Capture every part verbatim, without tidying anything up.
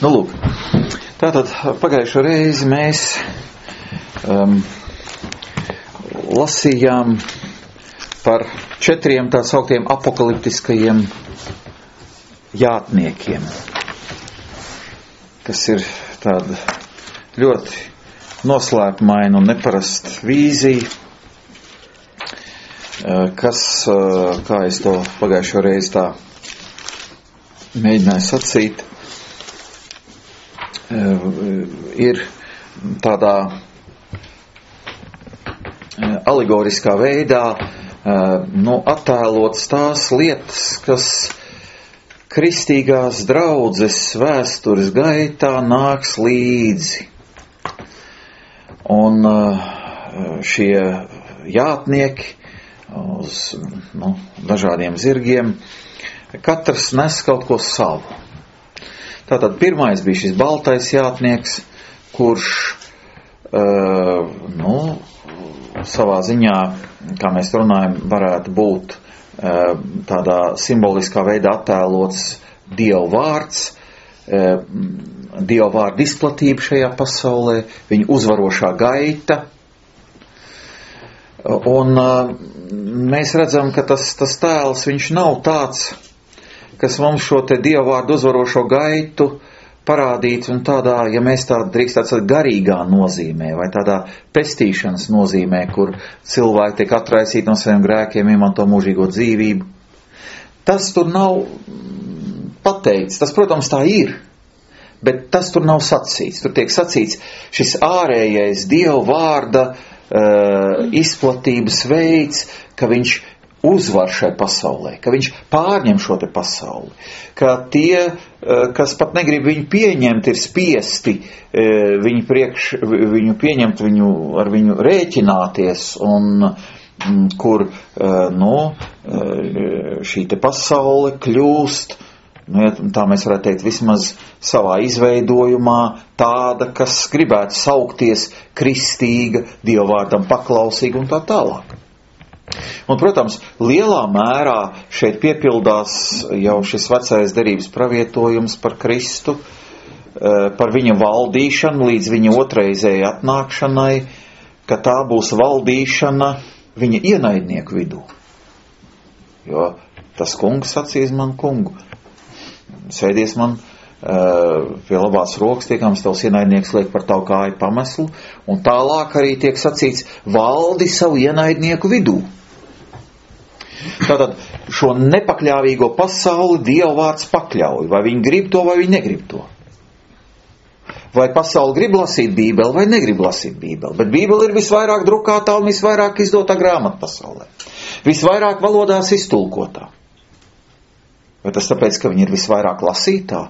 Nu, lūk, tātad pagājušo reizi mēs um, lasījām par četriem tā sauktiem apokaliptiskajiem jātniekiem, kas ir tāda ļoti noslēpumaina un neparasta vīzija, kas, kā es to pagājušo reizi tā mēģināju sacīt, ir tādā alegoriskā veidā nu, attēlots tās lietas, kas kristīgās draudzes vēstures gaitā nāks līdzi. Un šie jātnieki uz nu, dažādiem zirgiem, katrs nes kaut ko savu. Tātad pirmais bija šis baltais jātnieks, kurš uh, nu, savā ziņā, kā mēs runājam, varētu būt uh, tādā simboliskā veidā attēlots Dieva vārds, uh, Dieva vārda izplatība šajā pasaulē, viņa uzvarošā gaita. Un uh, mēs redzam, ka tas, tas tēls, viņš nav tāds, kas mums šo te Dieva vārdu uzvarošo gaitu parādīts un tādā, ja mēs tā drīkst tāds garīgā nozīmē vai tādā pestīšanas nozīmē, kur cilvēki tiek atraisīti no saviem grēkiem, iemanto mūžīgo dzīvību. Tas tur nav pateikts, tas, protams, tā ir, bet tas tur nav sacīts. Tur tiek sacīts šis ārējais Dieva vārda uh, izplatības veids, ka viņš uzvar šai pasaulē, ka viņš pārņem šo te pasauli, ka tie, kas pat negrib viņu pieņemt, ir spiesti viņu, priekš, viņu pieņemt, viņu, ar viņu rēķināties, un kur nu, šī te pasaule kļūst, nu, tā mēs varētu teikt, vismaz savā izveidojumā tāda, kas gribētu saukties kristīga, Dieva vārdam paklausīga un tā tālāk. Un, protams, lielā mērā šeit piepildās jau šis vecais derības pravietojums par Kristu, par viņa valdīšanu līdz viņa otrreizēji atnākšanai, ka tā būs valdīšana viņa ienaidnieku vidū. Jo tas kungs sacīs man kungu, sēdies man pie labās rokas, tiekams tavs ienaidnieks liek par tavu kāju pameslu, un tālāk arī tiek sacīts valdi savu ienaidnieku vidū. Tātad šo nepakļāvīgo pasauli Dieva vārds pakļauj, vai viņi grib to, vai viņi negrib to. Vai pasauli grib lasīt Bībeli, vai negrib lasīt Bībeli, bet Bībeli ir visvairāk drukātā un visvairāk izdotā grāmata pasaulē. Visvairāk valodās iztulkotā. Vai tas tāpēc, ka viņi ir visvairāk lasītā?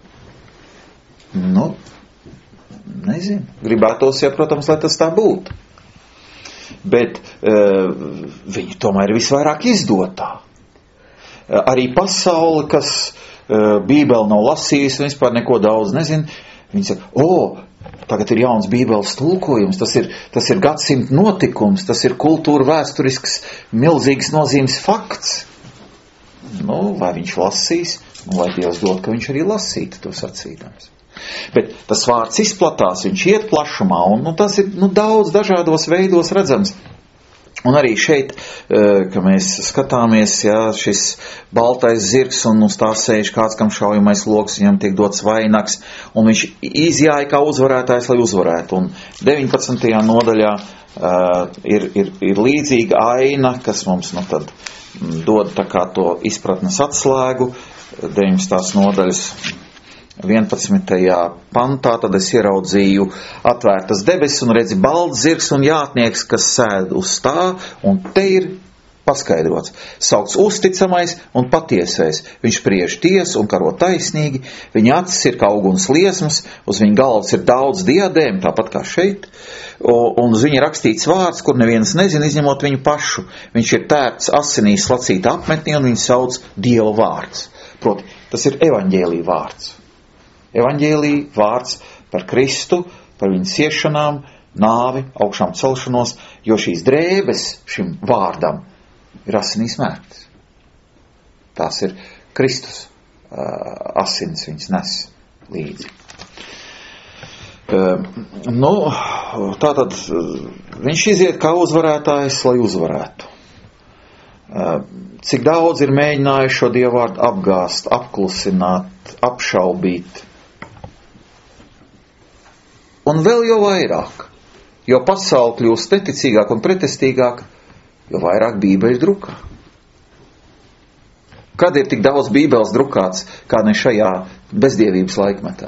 Nu, nezinu. Gribētos, ja, protams, lai tas tā būtu. Bet uh, viņi tomēr ir visvairāk izdotā. Uh, arī pasaule, kas uh, Bībeli nav lasījusi un vispār neko daudz nezin, viņi saka, o, tagad ir jauns Bībeles tulkojums, tas ir, tas ir gadsimta notikums, tas ir kultūra vēsturisks milzīgs nozīmes fakts. Nu, vai viņš lasīs, nu, lai Dievs dod, ka viņš arī lasītu to sacīdams. Bet tas vārds izplatās, viņš iet plašumā, un nu, tas ir nu, daudz dažādos veidos redzams. Un arī šeit, ka mēs skatāmies, jā, šis baltais zirgs, un uz tā sēž kāds, kam šaujamais loks, viņam tiek dots vainags, un viņš izjāja kā uzvarētājs, lai uzvarētu. Un deviņpadsmitajā nodaļā uh, ir, ir, ir līdzīga aina, kas mums nu, tad dod tā kā to izpratnes atslēgu, deviņpadsmitās nodaļas vienpadsmitajā pantā, tad es ieraudzīju atvērtas debesis un redzi balts zirgs un jātnieks, kas sēd uz tā, un te ir paskaidrots. Saukts uzticamais un patiesais. Viņš spriež tiesu un karo taisnīgi, viņa acis ir kā uguns liesmas, uz viņa galvas ir daudz diadēmu, tāpat kā šeit, un uz viņa rakstīts vārds, kur neviens nezina, izņemot viņu pašu. Viņš ir tērpts asinīs slacīta apmetnī, un viņu sauc Dieva vārds. Proti, tas ir evaņģēlija vārds. Evaņģēlija vārds par Kristu, par viņa ciešanām, nāvi, augšām celšanos, jo šīs drēbes šim vārdam ir asinīs mērktas. Tās ir Kristus uh, asins viņas nes līdzi. Uh, nu, tātad viņš iziet kā uzvarētājs, lai uzvarētu. Uh, cik daudz ir mēģinājuši šo Dievu vārdu apgāst, apklusināt, apšaubīt. Un vēl jau vairāk, jo pasauli kļūst neticīgāk un pretestīgāk, jo vairāk Bībeļu drukā. Kad ir tik daudz Bībeles drukāts, kā ne šajā bezdievības laikmetā?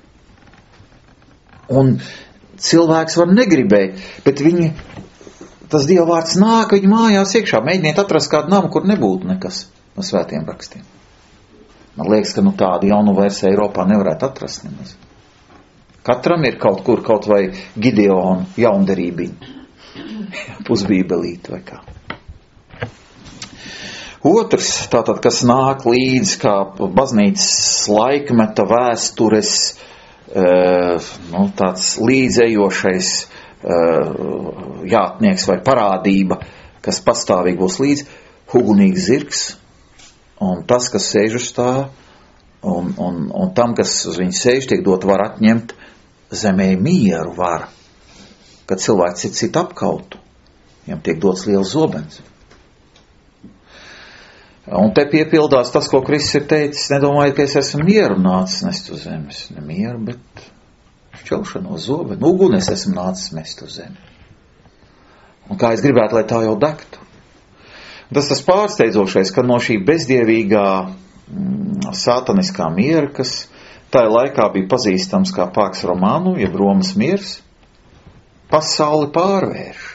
Un cilvēks var negribēt, bet viņi, tas Dieva vārds nāk viņa mājās iekšā. Mēģiniet atrast kādu namu, kur nebūtu nekas no svētiem rakstiem. Man liekas, ka nu tādu jaunu versiju Eiropā nevarētu atrast nemaz. Katram ir kaut kur, kaut vai Gideona jaunderībiņa. Pusbībelīt vai kā. Otrs, tātad, kas nāk līdz kā baznīcas laikmeta vēstures, Uh, nu, tāds līdzējošais uh, jātnieks vai parādība, kas pastāvīgi būs līdz, ugunīgs zirgs, un tas, kas sēž uz tā, un, un, un tam, kas uz viņu sēž, tiek dot var atņemt zemē mieru var, kad cilvēks cit cit apkautu, viņam tiek dots liels zobens. Un te piepildās tas, ko Kristus ir teicis, nedomājiet, ka es esmu mieru nācis nest uz zemes. Ne mieru, bet šķelšanu uz zobenu. Uguni es esmu nācis nest uz zemi. Un kā es gribētu, lai tā jau degtu. Tas tas pārsteidzošais, ka no šī bezdievīgā mm, sātaniskā miera, kas tajā laikā bija pazīstams kā Pax Romana, jeb Romas miers, pasauli pārvēršas.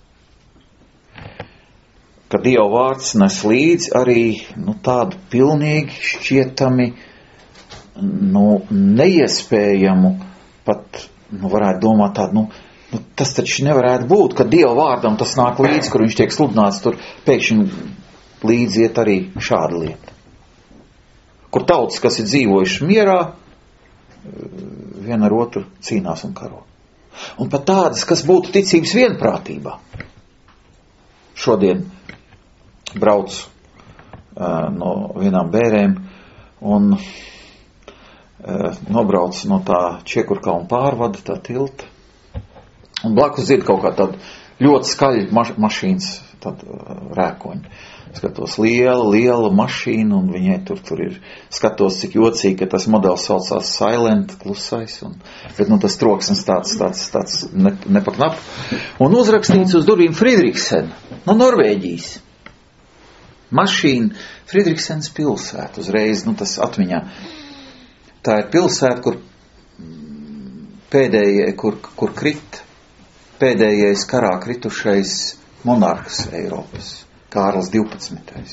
Ka Dieva vārds nes līdz arī nu, tādu pilnīgi šķietami nu, neiespējamu, pat nu, varētu domāt tādu, nu, nu, tas taču nevarētu būt, ka Dieva vārdam tas nāk līdz, kur viņš tiek sludināts, tur pēkšņi līdzi iet arī šāda lieta. Kur tautas, kas ir dzīvojuši mierā, viena ar otru cīnās un karo. Un pat tādas, kas būtu ticības vienprātībā. Šodien brauc uh, no vienām bērēm un uh, nobrauc no tā Čiekurkalna pārvada, tā tilta. Un blakus dzird kaut kā tāda ļoti skaļa maš- mašīnas tāda uh, rēkoņa. Skatos liela, liela mašīna un viņai tur, tur ir, skatos cik jocīgi, ka tas modelis saucās Silent, klusais, un, bet nu tas troksnis tāds, tāds, tāds ne, nepaknap. Un uzrakstīts uz durvīm Fridriksen, no Norvēģijas. Mašīna, Fridriksens pilsēta, uzreiz, nu tas atmiņā. Tā ir pilsēta, kur pēdējie, kur, kur krit, pēdējais karā kritušais monarhs Eiropas, Kārls divpadsmitais.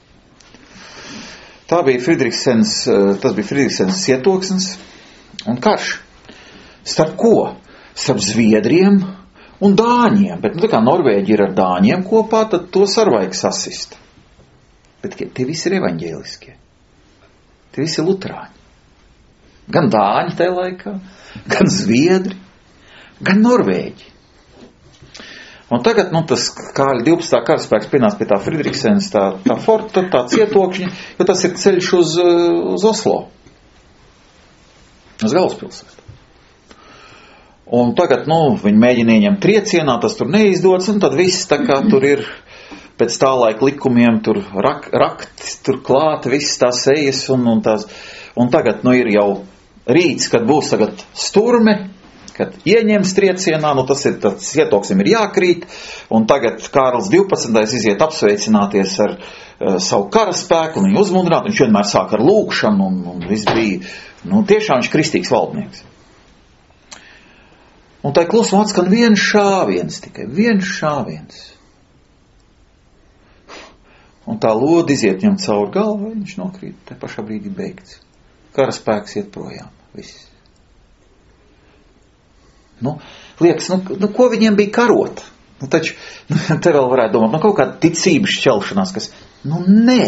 Tā bija Fridriksens, tas bija Fridriksens cietoksnis un karš. Starp ko? Starp Zviedriem un Dāņiem, bet nu tā kā Norvēģi ir ar Dāņiem kopā, tad tos ar vajag sasist. Bet tie visi ir evaņģēliskie. Tie visi ir luterāņi. Gan Dāņi tajā laikā, gan Zviedri, gan Norvēģi. Un tagad, nu, tas Kārļa divpadsmitā karaspēks pienāca pie tā Fridriksenes, tā, tā forta, tā cietokšņa, jo tas ir ceļš uz, uz Oslo. Uz galvaspilsētu. Un tagad, nu, viņi mēģina ieņemt triecienā, tas tur neizdodas, un tad viss tā kā tur ir pēc tā laika likumiem, tur rak, rakti, tur klāt, viss tās ejas, un, un tās, un tagad, nu, ir jau rīts, kad būs tagad sturme, kad ieņems triecienā, nu tas ir, tas cietoksim ir jākrīt, un tagad Kārls divpadsmitais iziet apsveicināties ar uh, savu karaspēku, un viņu uzmundrināt, viņš vienmēr sāk ar lūkšanu, un, un viss bija, nu tiešām viņš kristīgs valdnieks. Un tā klusumā atskan viens šāviens tikai, viens šāviens. Un tā lodi iziet viņam caur galvu, viņš nokrīt, te pašā brīdī beigts. Karaspēks iet projām, viss. Nu, liekas, nu, nu, ko viņiem bija karot? Nu, taču, nu, te vēl varētu domāt, nu, kaut kāda ticības šķelšanās, kas, nu, nē.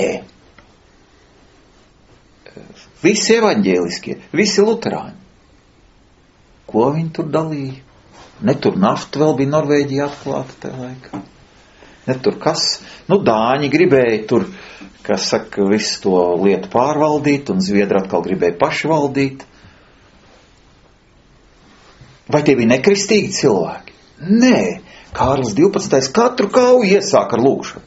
Visi evaņģēliskie, visi luterāņi. Ko viņi tur dalīja? Ne tur nafta vēl bija Norvēģija atklāta tajā laikā. Ne tur kas? Nu, Dāņi gribēja tur, kas saka, visu to lietu pārvaldīt, un Zviedri atkal gribēja paši valdīt. Vai tie bija nekristīgi cilvēki? Nē, Kārlis divpadsmitais katru kauju iesāk ar lūkšanu.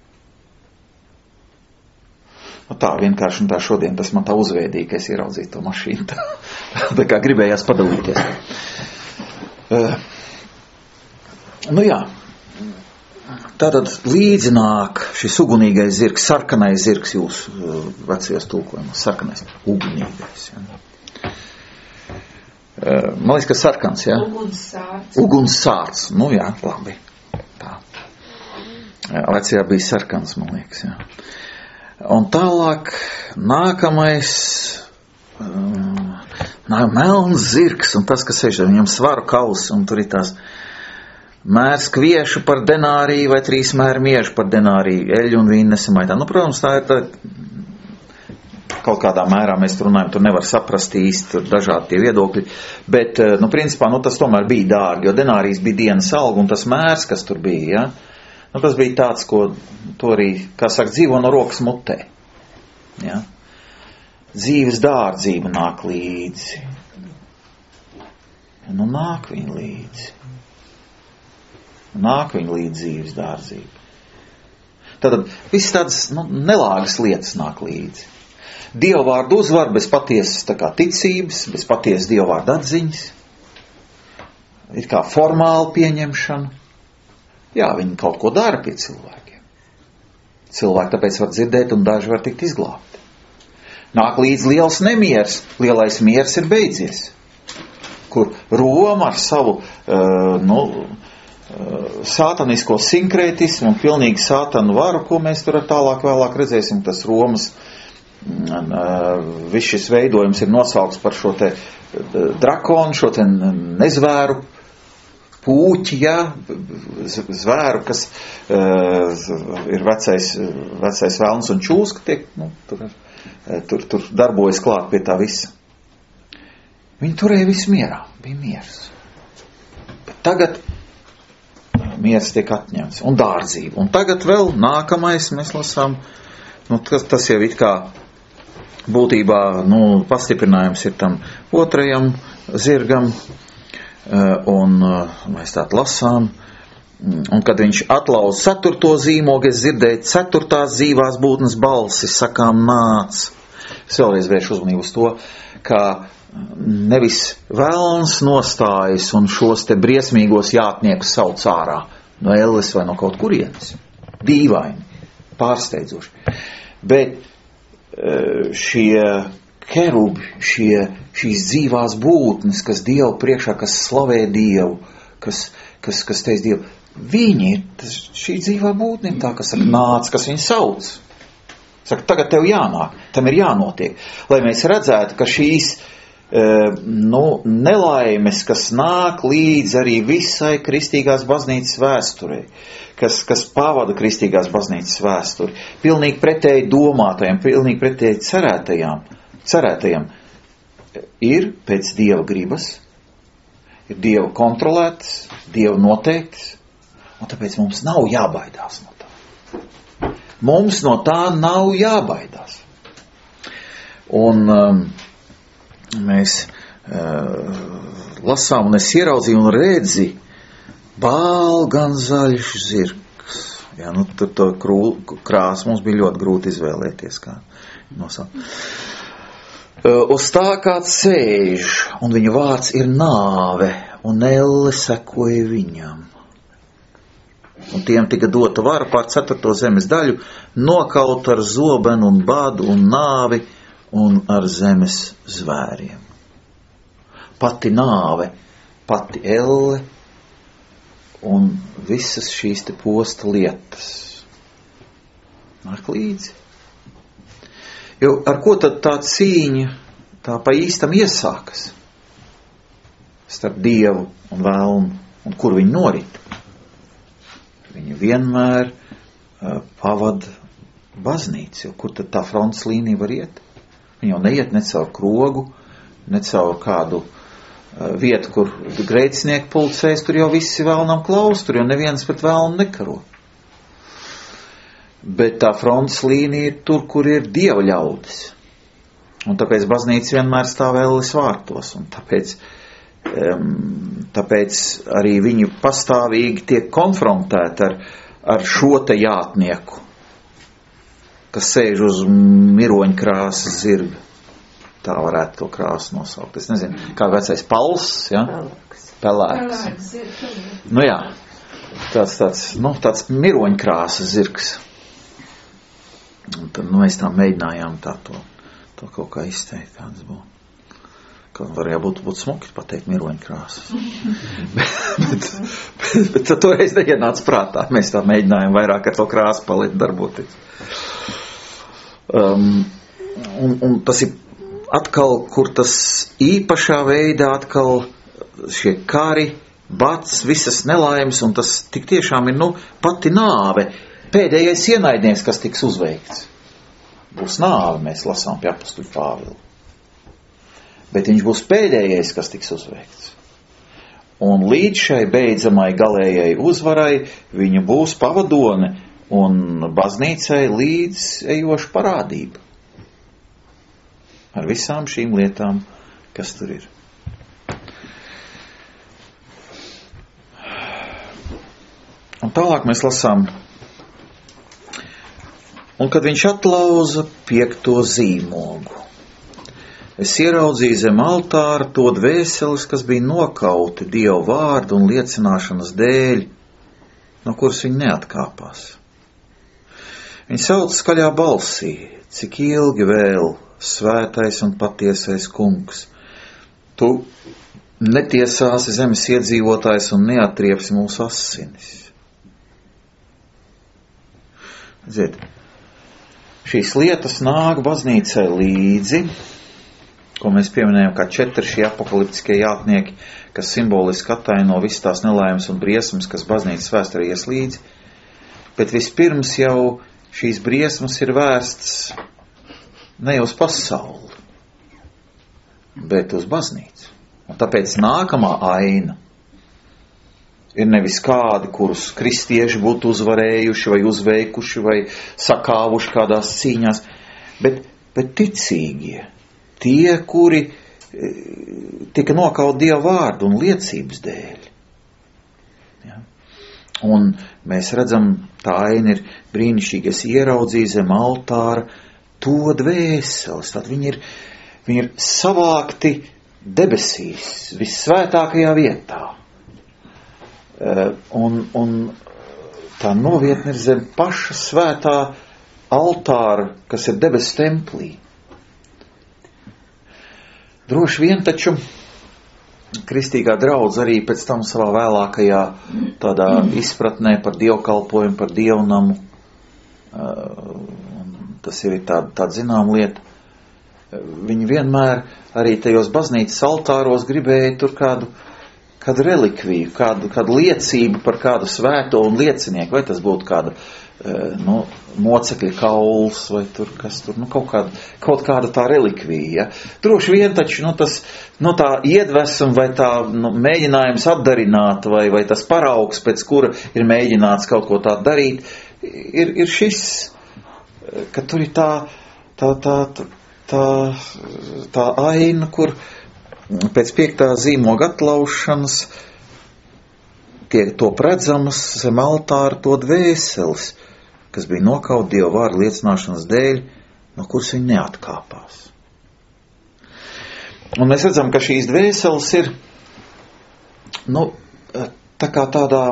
Nu tā vienkārši un tā šodien tas man tā uzvēdīja, ka es ieraudzīju to mašīnu. Tā, tā kā gribējās padalīties. Uh, nu jā. Tātad līdzi nāk šis ugunīgais zirgs, sarkanais zirgs jūsu uh, vecajos tulkojumos. Sarkanais, ugunīgais. Ja. Uh, man liekas, ka sarkans, jā? Ja? Ugunsārts. Ugunsārts. Nu jā, labi. Tā. Vecajā bija sarkans, man liekas, jā. Un tālāk nākamais um, nāk melns zirgs, un tas, kas sēž, viņam svaru kausi, un tur ir tās mērs kviešu par denāriju vai trīs mēri miežu par denāriju, eļu un vīnu nesamaitā. Nu, protams, tā ir tā, kaut kādā mērā mēs tur runājam, tur nevar saprast īsti, tur dažādi tie viedokļi, bet, nu, principā, nu, tas tomēr bija dārgi, jo denārijas bija dienas alga, un tas mērs, kas tur bija, ja, nu, tas bija tāds, ko to arī, kā saka, dzīvo no rokas mutē, ja, dzīves dārdzība nāk līdzi, nu, nāk viņa līdzi. Nāk viņa līdz dzīves dārdzība. Tātad viss tādas nu, nelāgas lietas nāk līdzi. Dievvvārdu uzvar bez patiesas tā kā ticības, bez patiesas dievvvārdu atziņas, ir kā formāla pieņemšana. Jā, viņi kaut ko dara pie cilvēkiem. Cilvēki tāpēc var dzirdēt un daži var tikt izglābti. Nāk līdz liels nemieris, lielais miers ir beidzies, kur Roma ar savu, uh, nu, sātanisko sinkrētismu un pilnīgi sātanu varu, ko mēs tur tālāk vēlāk redzēsim, tas Romas viss šis veidojums ir nosaukts par šo te drakonu, šo te nezvēru pūķi, jā, zvēru, kas uh, ir vecais, vecais velns un čūs, ka tiek, nu, tur, tur, tur darbojas klāt pie tā visa. Viņi turēja visu mierā, bija miers. Bet tagad miers tiek atņemts, un dārdzība. Un tagad vēl nākamais, mēs lasām, nu, tas, tas jau it kā būtībā, nu, pastiprinājums ir tam otrajam zirgam, un mēs tādu lasām, un kad viņš atlauz ceturto zīmogu, es dzirdēju ceturtās dzīvās būtnes balsi, sakām nāc. Es vēlreiz vēršu uzmanību uz to, ka nevis velns nostājas un šos te briesmīgos jātniekus sauc ārā no elles vai no kaut kurienes. Dīvaini, pārsteidzoši. Bet šie kerubi, šie, šīs dzīvās būtnes, kas Dievu priekšā, kas slavē Dievu, kas, kas, kas teic Dievu, viņi ir, tas, šī dzīvā būtne ir tā, kas saka, nāc, kas viņu sauc. Saka, tagad tev jānāk, tam ir jānotiek. Lai mēs redzētu, ka šīs nu, nelaimes, kas nāk līdz arī visai kristīgās baznīcas vēsturei, kas, kas pavada kristīgās baznīcas vēsturi, pilnīgi pretēji domātajam, pilnīgi pretēji cerētajām, cerētajām, ir pēc Dieva gribas, ir Dieva kontrolētas, Dieva noteiktas, un tāpēc mums nav jābaidās no tā. Mums no tā nav jābaidās. Un um, mēs uh, lasām, un es ieraudzīju un redzi, bāl gan zaļš zirgs. Jā, nu, tur to krū, krāsu mums bija ļoti grūti izvēlēties, kā nosaukt. Uh, uz tā kāds sēž, un viņa vārds ir nāve, un elle sekoja viņam. Un tiem tika dota vara pār ceturto zemes daļu, nokaut ar zobenu un badu un nāvi, un ar zemes zvēriem. Pati nāve, pati elle un visas šīs te posta lietas nāk līdzi. Jo ar ko tad tā cīņa tā pa īstam iesākas? Starp Dievu un velnu, un kur viņi norit? Viņi vienmēr uh, pavada baznīcu, jo kur tad tā frontes līnija var iet? Viņi jau neiet ne caur krogu, ne caur kādu uh, vietu, kur grēcinieki pulcēs, tur jau visi vēlnam klaus, tur jau neviens pret vēlnu nekaro. Bet tā frontes līnija ir tur, kur ir Dieva ļaudis. Un tāpēc baznīca vienmēr stāv elles vārtos, un tāpēc tāpēc arī viņi pastāvīgi tiek konfrontēti ar, ar šo te jātnieku, kas sēž uz miroņkrāsas zirga. Tā varētu to krāsu nosaukt. Es nezinu, kā vecais Pauls, ja? Pelēks. Nu jā, tāds, tāds, nu, tāds miroņkrāsas zirgs. Un tad, nu, mēs tā mēģinājām tā to, to kaut kā izteikt, kāds būtu. Kaut varēja būt, būt smuki pateikt miroņkrāsas. bet, bet, bet, bet tad toreiz neienāca prātā. Mēs tā mēģinājām vairāk ar to krāsu palietu darboties. Um, un, un tas ir atkal, kur tas īpašā veidā atkal šie kari, bats, visas nelaimes, un tas tik tiešām ir, nu, pati nāve. Pēdējais ienaidnieks, kas tiks uzveikts. Būs nāve, mēs lasām pie apostuļa Pāvila. Bet viņš būs pēdējais, kas tiks uzveikts. Un līdz šai beidzamai galējai uzvarai viņa būs pavadone un baznīcai līdz ejoša parādība. Ar visām šīm lietām, kas tur ir. Un tālāk mēs lasām. Un kad viņš atlauza piekto zīmogu, es ieraudzīju zem altāra to dvēseles, kas bija nokauti Dievu vārdu un liecināšanas dēļ, no kuras viņi neatkāpās. Viņi sauc skaļā balsī, cik ilgi vēl, svētais un patiesais kungs. Tu netiesāsi zemes iedzīvotājs un neatriepsi mūsu asinis. Ziet, šīs lietas nāk baznīcai līdzi, ko mēs pieminējam kā četri šie apokaliptiskie jātnieki, kas simboliski attaino visas tās nelaimes un briesmas, kas baznīcas vēsturē ies līdzi. Bet vispirms jau šīs briesmas ir vērstas ne uz pasauli, bet uz baznīcu. Un tāpēc nākamā aina ir nevis kādi, kurus kristieši būtu uzvarējuši vai uzveikuši vai sakāvuši kādās cīņās, bet, bet ticīgie, tie, kuri tika nokauti Dieva vārdu un liecības dēļ. Ja? Un mēs redzam, tā aina ir brīnišķīga. Es ieraudzīju zem altāra to dvēseles. Tad viņi ir, viņi ir savākti debesīs, vissvētākajā vietā. Un, un tā novietne ir zem paša svētā altāra, kas ir debesu templī. Droši vien taču kristīgā draudze arī pēc tam savā vēlākajā tādā izpratnē par dievkalpojumu, par dievnamu, tas ir tāda, tāda zināma lieta, viņi vienmēr arī tajos baznīcas altāros gribēja tur kādu, kādu relikviju, kādu, kādu liecību par kādu svēto un liecinieku, vai tas būtu kāda nu, mocekļa kauls, vai tur kas tur, nu, kaut kāda, kaut kāda tā relikvija. Ja? Droši vien taču, nu, tas, nu, tā iedvesma vai tā, nu, mēģinājums atdarināt, vai, vai tas paraugs, pēc kura ir mēģināts kaut ko tā darīt, ir, ir šis, ka tur ir tā, tā, tā, tā, tā, tā aina, kur pēc piektā zīmoga atlaušanas tiek to redzamas zem altāra to dvēseles, kas bija nokaut Dieva vārdu liecināšanas dēļ, no kuras viņi neatkāpās. Un mēs redzam, ka šīs dvēseles ir, nu, tā kā tādā,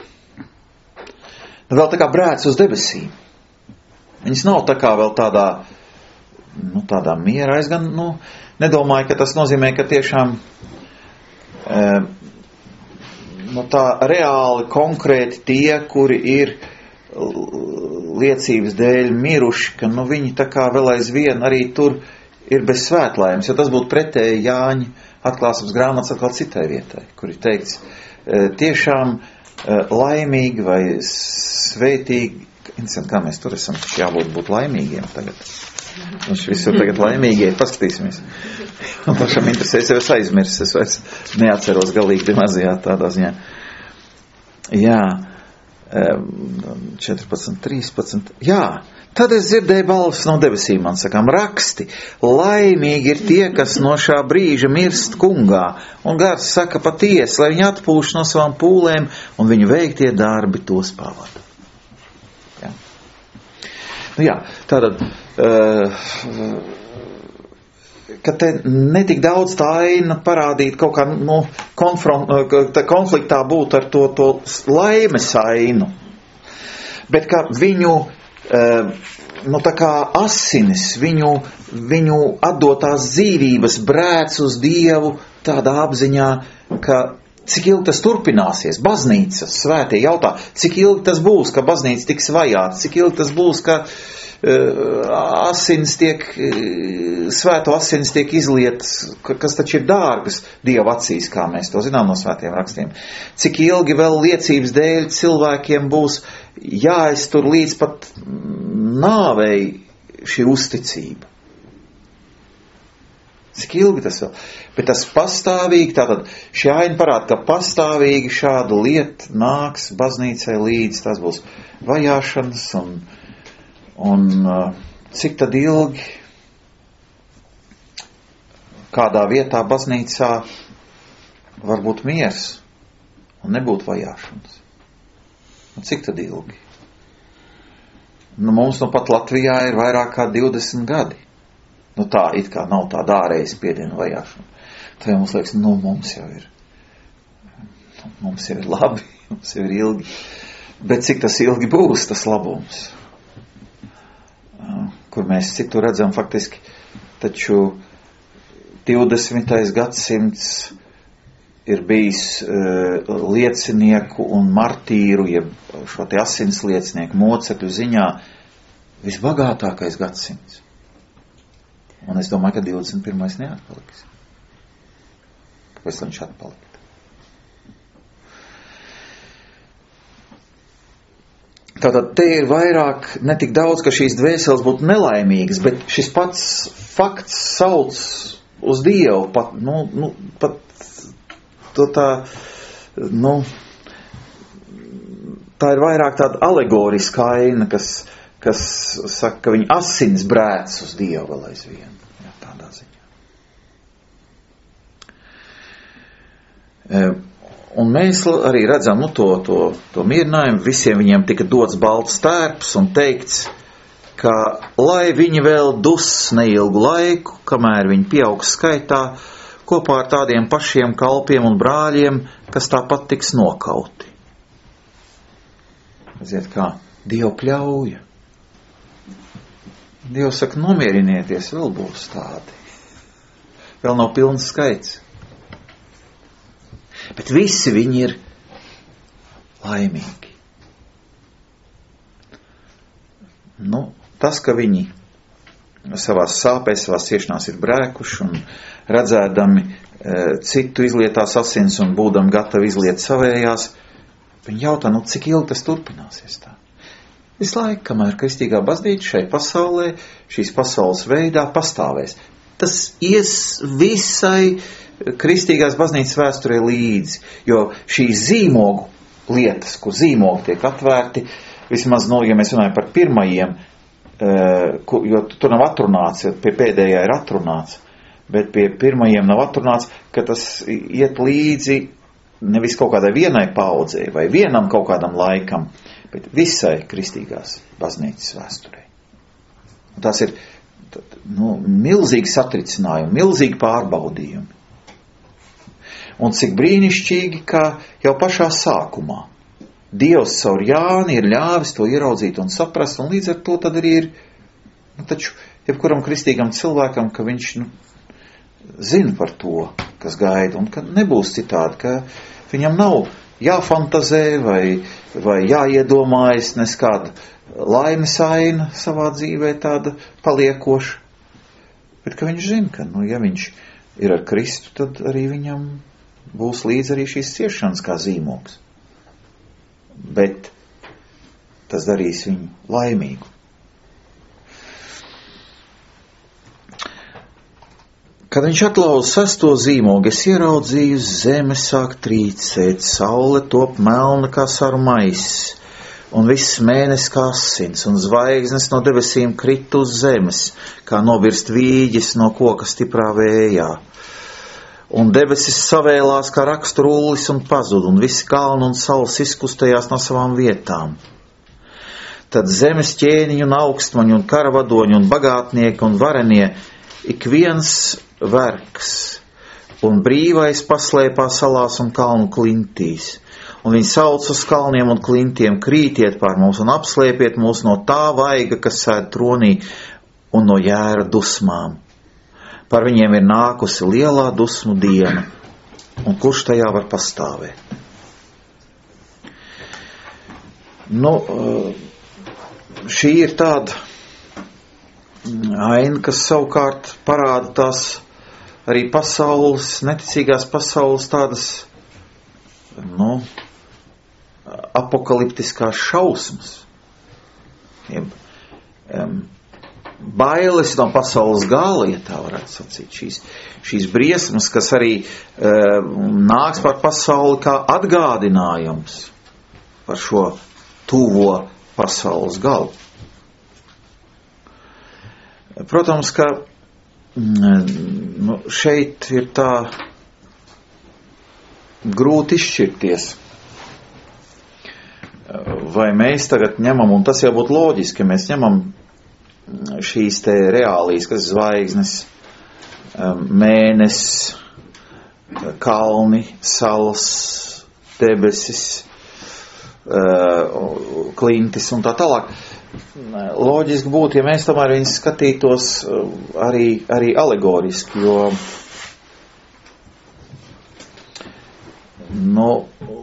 vēl tā kā brēts uz debesīm. Viņas nav tā kā vēl tādā, nu, tādā mierā. Es gan, nu, nedomāju, ka tas nozīmē, ka tiešām e, nu, tā reāli konkrēti tie, kuri ir liecības dēļ miruši, ka, nu, viņi tā kā vēl aizvien arī tur ir bez svētlaimes, jo tas būtu pretēji Jāņa atklāsmes grāmatas atkal citai vietai, kur ir teikts e, tiešām e, laimīgi vai svētīgi, kā mēs tur esam, jābūt būt laimīgiem tagad. Viņš visur tagad laimīgie, paskatīsimies. Un pašam interesēs, jau es aizmirsu, es vairs neatceros galīgi mazajā tādā ziņā. Jā, četrpadsmit, trīspadsmit, jā, Tad es dzirdēju balsi no debesīm, man sakām, raksti, laimīgi ir tie, kas no šā brīža mirst kungā, un gars saka patiesi, lai viņi atpūš no savām pūlēm, un viņu veiktie darbi tos pavada. Jā. Nu jā, tātad, uh, ka te netik daudz tā aina parādīt kaut kā, nu, konfront, konfliktā būt ar to, to laimes ainu, bet ka viņu nu, tā kā asinis, viņu, viņu atdotās dzīvības brēc uz Dievu tādā apziņā, ka cik ilgi tas turpināsies, baznīcas svētie jautā, cik ilgi tas būs, ka baznīca tiks vajāts, cik ilgi tas būs, ka uh, asins tiek, uh, svēto asins tiek izlietas, kas taču ir dārgas Dieva acīs, kā mēs to zinām no svētiem rakstiem. Cik ilgi vēl liecības dēļ cilvēkiem būs jāiztur līdz pat nāvei šī uzticība. Cik ilgi tas vēl? Bet tas pastāvīgi, tātad šī aina parāda, ka pastāvīgi šāda lieta nāks baznīcai līdz, tas būs vajāšanas un, un cik tad ilgi kādā vietā baznīcā var būt miers un nebūt vajāšanas. Un cik tad ilgi? Nu, mums nu pat Latvijā ir vairāk kā divdesmit gadi. Nu tā, it kā nav tāda ārējas spiediena vajāšana. Tā jau mums liekas, nu mums jau ir, mums jau ir labi, mums jau ir ilgi. Bet cik tas ilgi būs, tas labums? Kur mēs citu redzam faktiski, taču divdesmitais gadsimts ir bijis uh, liecinieku un martīru, jeb šo te asins liecinieku mocekļu ziņā visbagātākais gadsimts. Un es domāju, ka divdesmit pirmais neatpaliks. Kāpēc viņš atpalikt? Tātad te ir vairāk, ne tik daudz, ka šīs dvēseles būtu nelaimīgas, bet šis pats fakts sauc uz Dievu, pat, nu, nu, pat to tā, nu, tā ir vairāk tāda alegoriska aina, kas, kas saka, ka viņa asins brēc uz Dievu vēl aizvien. Jā, tādā ziņā. E, un mēs arī redzam, nu, to, to, to mierinājumu, visiem viņiem tika dots balts tērps un teikts, ka lai viņi vēl dus neilgu laiku, kamēr viņi pieaugs skaitā, kopā ar tādiem pašiem kalpiem un brāļiem, kas tāpat tiks nokauti. Redziet, kā Dievu pļauja. Dievs saka, nomierinieties, vēl būs tādi. Vēl nav pilns skaits. Bet visi viņi ir laimīgi. Nu, tas, ka viņi savās sāpēs, savās ciešanās ir brēkuši un redzēdami e, citu izlietās asins un būdam gatavi izliet savējās, viņi jautā, nu cik ilgi tas turpināsies tā? Visu laiku, kamēr kristīgā baznīca šai pasaulē, šīs pasaules veidā pastāvēs. Tas ies visai kristīgās baznīcas vēsturē līdzi, jo šīs zīmogu lietas, kur zīmogi tiek atvērti, vismaz, no, ja mēs runājam par pirmajiem, jo tur nav atrunāts, pie pēdējā ir atrunāts, bet pie pirmajiem nav atrunāts, ka tas iet līdzi nevis kaut kādai vienai paudzei vai vienam kaut kādam laikam, bet visai kristīgās baznīcas vēsturei. Un tās ir nu, milzīgi satricinājumi, milzīgi pārbaudījumi. Un cik brīnišķīgi, ka jau pašā sākumā Dievs caur Jāni ir ļāvis to ieraudzīt un saprast, un līdz ar to tad arī ir, nu, taču, jebkuram kristīgam cilvēkam, ka viņš, nu, zina par to, kas gaida, un ka nebūs citādi, ka viņam nav jāfantazē vai, vai jāiedomājas nes kāda laimes aina savā dzīvē tāda paliekoša, bet ka viņš zina, ka, nu, ja viņš ir ar Kristu, tad arī viņam būs līdz arī šīs ciešanas kā zīmogs. Bet tas darīs viņu laimīgu. Kad viņš atlauza sesto zīmogu, es ieraudzīju, zeme sāk trīcēt, saule top melna kā saru maiss, un viss mēnesis kā asins, un zvaigznes no debesīm krit uz zemes, kā nobirst vīģis no koka stiprā vējā. Un debesis savēlās kā rakstu rullis un pazud, un visi kalni un saules izkustējās no savām vietām. Tad zemes ķēniņi un augstmaņi un karavadoņi un bagātnieki un varenie ik viens vergs, un brīvais paslēpā salās un kalnu klintīs. Un viņi sauc uz kalniem un klintiem, krītiet pār mums un apslēpiet mūs no tā vaiga, kas sēd tronī, un no jēra dusmām. Par viņiem ir nākusi lielā dusmu diena, un kurš tajā var pastāvēt? Nu, šī ir tāda aina, kas savukārt parāda tās arī pasaules, neticīgās pasaules tādas, nu, apokaliptiskās šausmas. Jeb, um, bailes no pasaules gala, ja tā varētu sacīt, šīs, šīs briesmas, kas arī um, nāks par pasauli kā atgādinājums par šo tuvo pasaules galu. Protams, ka nu, šeit ir tā grūti izšķirties, vai mēs tagad ņemam, un tas jau būtu loģiski, ka mēs ņemam šīs te reālijas, kas zvaigznes, mēnesis, kalni, salas, debesis, klintis un tā tālāk. Loģiski būtu, ja mēs tomēr viņus skatītos arī, arī alegoriski, jo nu,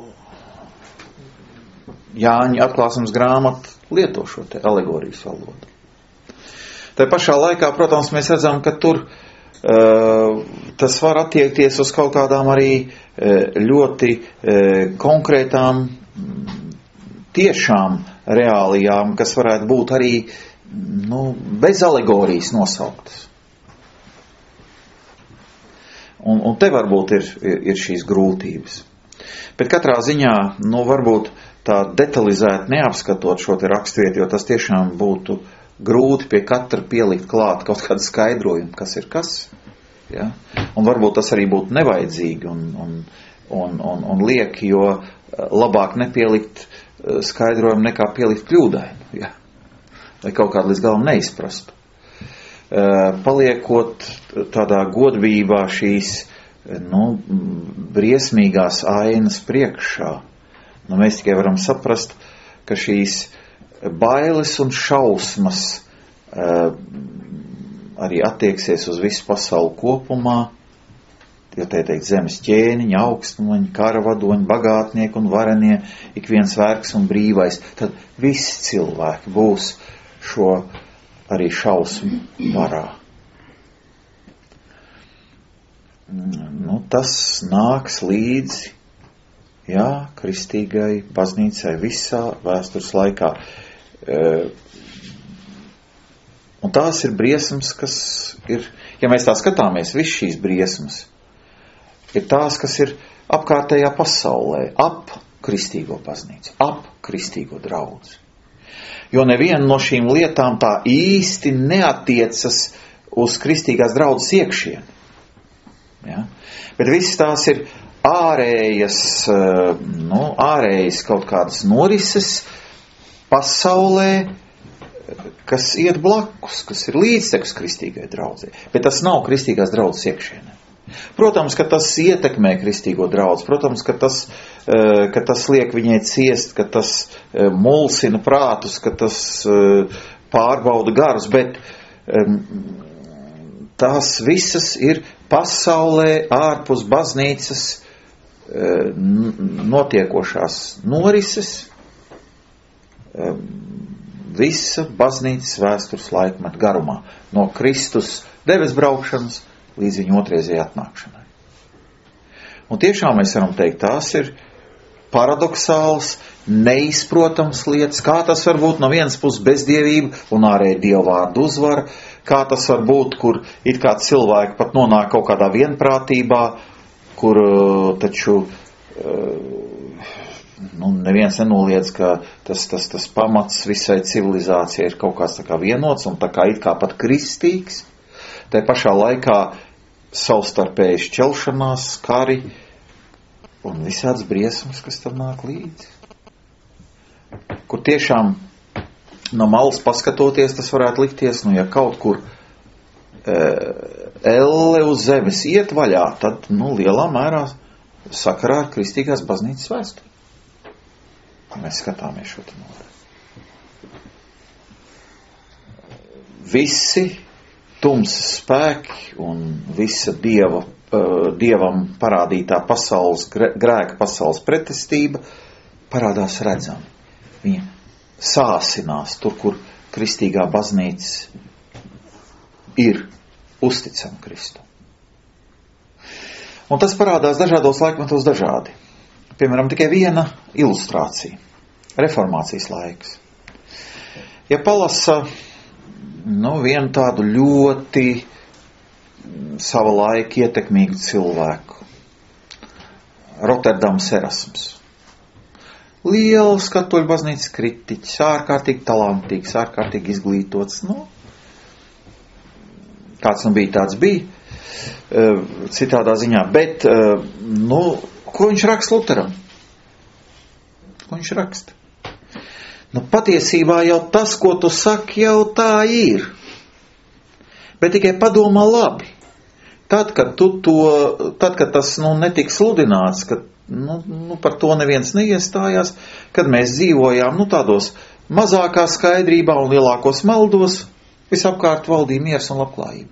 Jāņa atklāsmes grāmata lieto šo te alegorijas valodu. Tā pašā laikā, protams, mēs redzam, ka tur uh, tas var attiekties uz kaut kādām arī uh, ļoti uh, konkrētām, tiešām reālijām, kas varētu būt arī nu, bez alegorijas nosauktas. Un, un te varbūt ir, ir, ir šīs grūtības. Bet katrā ziņā, nu, varbūt tā detalizēti neapskatot šo te raksturvietu, jo tas tiešām būtu grūti pie katra pielikt klāt kaut kādu skaidrojumu, kas ir kas. Ja? Un varbūt tas arī būtu nevajadzīgi un, un, un, un, un lieki, jo labāk nepielikt skaidrojumu nekā pielikt kļūdainu. Ja? Vai kaut kādu līdz galam neizprastu. Paliekot tādā godbībā šīs nu, briesmīgās ainas priekšā, nu, mēs tikai varam saprast, ka šīs bailes un šausmas uh, arī attieksies uz visu pasauli kopumā, jo te teikt zemes ķēniņi, augstmaņi, karavadoņi, bagātnieki un varenie, ik viens vergs un brīvais, tad visi cilvēki būs šo arī šausmu varā. Nu, tas nāks līdzi, jā, kristīgai baznīcai visā vēstures laikā. Un tās ir briesmas, kas ir, ja mēs tā skatāmies, viss šīs briesmas, ir tās, kas ir apkārtējā pasaulē, ap kristīgo baznīcu, ap kristīgo draudzi. Jo neviena no šīm lietām tā īsti neatiecas uz kristīgās draudzes iekšieni. Ja? Bet viss tās ir ārējas, nu, ārējas kaut kādas norises pasaulē, kas iet blakus, kas ir līdztekus kristīgai draudzē. Bet tas nav kristīgās draudzes iekšienē. Protams, ka tas ietekmē kristīgo draudzi, protams, ka tas, ka tas liek viņai ciest, ka tas mulsina prātus, ka tas pārbauda garus, bet tās visas ir pasaulē ārpus baznīcas notiekošās norises, visa baznīcas vēstures laikmeta garumā, no Kristus debes braukšanas līdz viņa otrreizējai atnākšanai. Un tiešām mēs varam teikt, tās ir paradoxāls, neizprotams lietas, kā tas var būt no vienas puses bezdievība un ārēji dievvvārdu uzvara, kā tas var būt, kur it kā cilvēki pat nonāk kaut kādā vienprātībā, kur taču nu, neviens nenoliedz, ka tas, tas, tas pamats visai civilizācijai ir kaut kāds tā kā vienots un tā kā it kā pat kristīgs. Tā pašā laikā savstarpēji šķelšanās, kari un visāds briesmas, kas tam nāk līdzi. Kur tiešām no malas paskatoties, tas varētu likties, nu, ja kaut kur e, elle uz zemes iet vaļā, tad, nu, lielā mērā sakarā ar kristīgās baznīcas vēsturi. Mēs skatāmies šo te nodaļu. Visi tumsas spēki un visa dieva, uh, dievam parādītā pasaules, grēka pasaules pretestība parādās redzami. Viņa sāsinās tur, kur kristīgā baznīca ir uzticama Kristu. Un tas parādās dažādos laikmetos dažādi. Piemēram, tikai viena ilustrācija. Reformācijas laiks. Ja palasa, nu, vienu tādu ļoti sava laika ietekmīgu cilvēku. Rotterdams Erasms. Liels katoļu baznīcas kritiķis, ārkārtīgi talantīgs, ārkārtīgi izglītots. Nu, kāds nu bija, tāds bija. Citādā ziņā. Bet, nu, ko viņš raksta Luteram? Ko viņš raksta? Nu, patiesībā jau tas, ko tu saki, jau tā ir. Bet tikai padomā labi. Tad, kad tu to, tad, kad tas, nu, netika sludināts, kad, nu, nu, par to neviens neiestājās, kad mēs dzīvojām, nu, tādos mazākā skaidrībā un lielākos maldos, visapkārt valdīja miers un labklājība.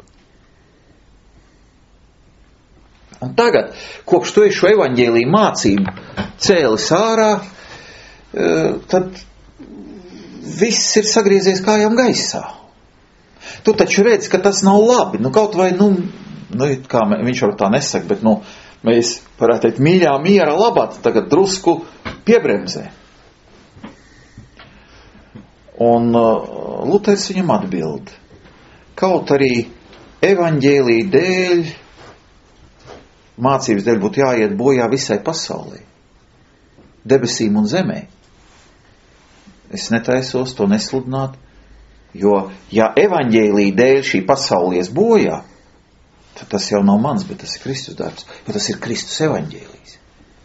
Un tagad, kopš tu esi šo evaņģēliju mācību cēlis ārā, tad viss ir sagriezies kājām gaisā. Tu taču redzi, ka tas nav labi. Nu, kaut vai, nu, nu kā viņš jau tā nesaka, bet, nu, mēs, varētu teikt, mīļā miera labāt, tagad drusku piebremzē. Un uh, Luters viņam atbild. Kaut arī evaņģēlija dēļ, mācības dēļ būtu jāiet bojā visai pasaulē, debesīm un zemē. Es netaisos to nesludināt, jo, ja evaņģēlija dēļ šī pasaule ies bojā, tad tas jau nav mans, bet tas ir Kristus darbs, jo tas ir Kristus evaņģēlijs.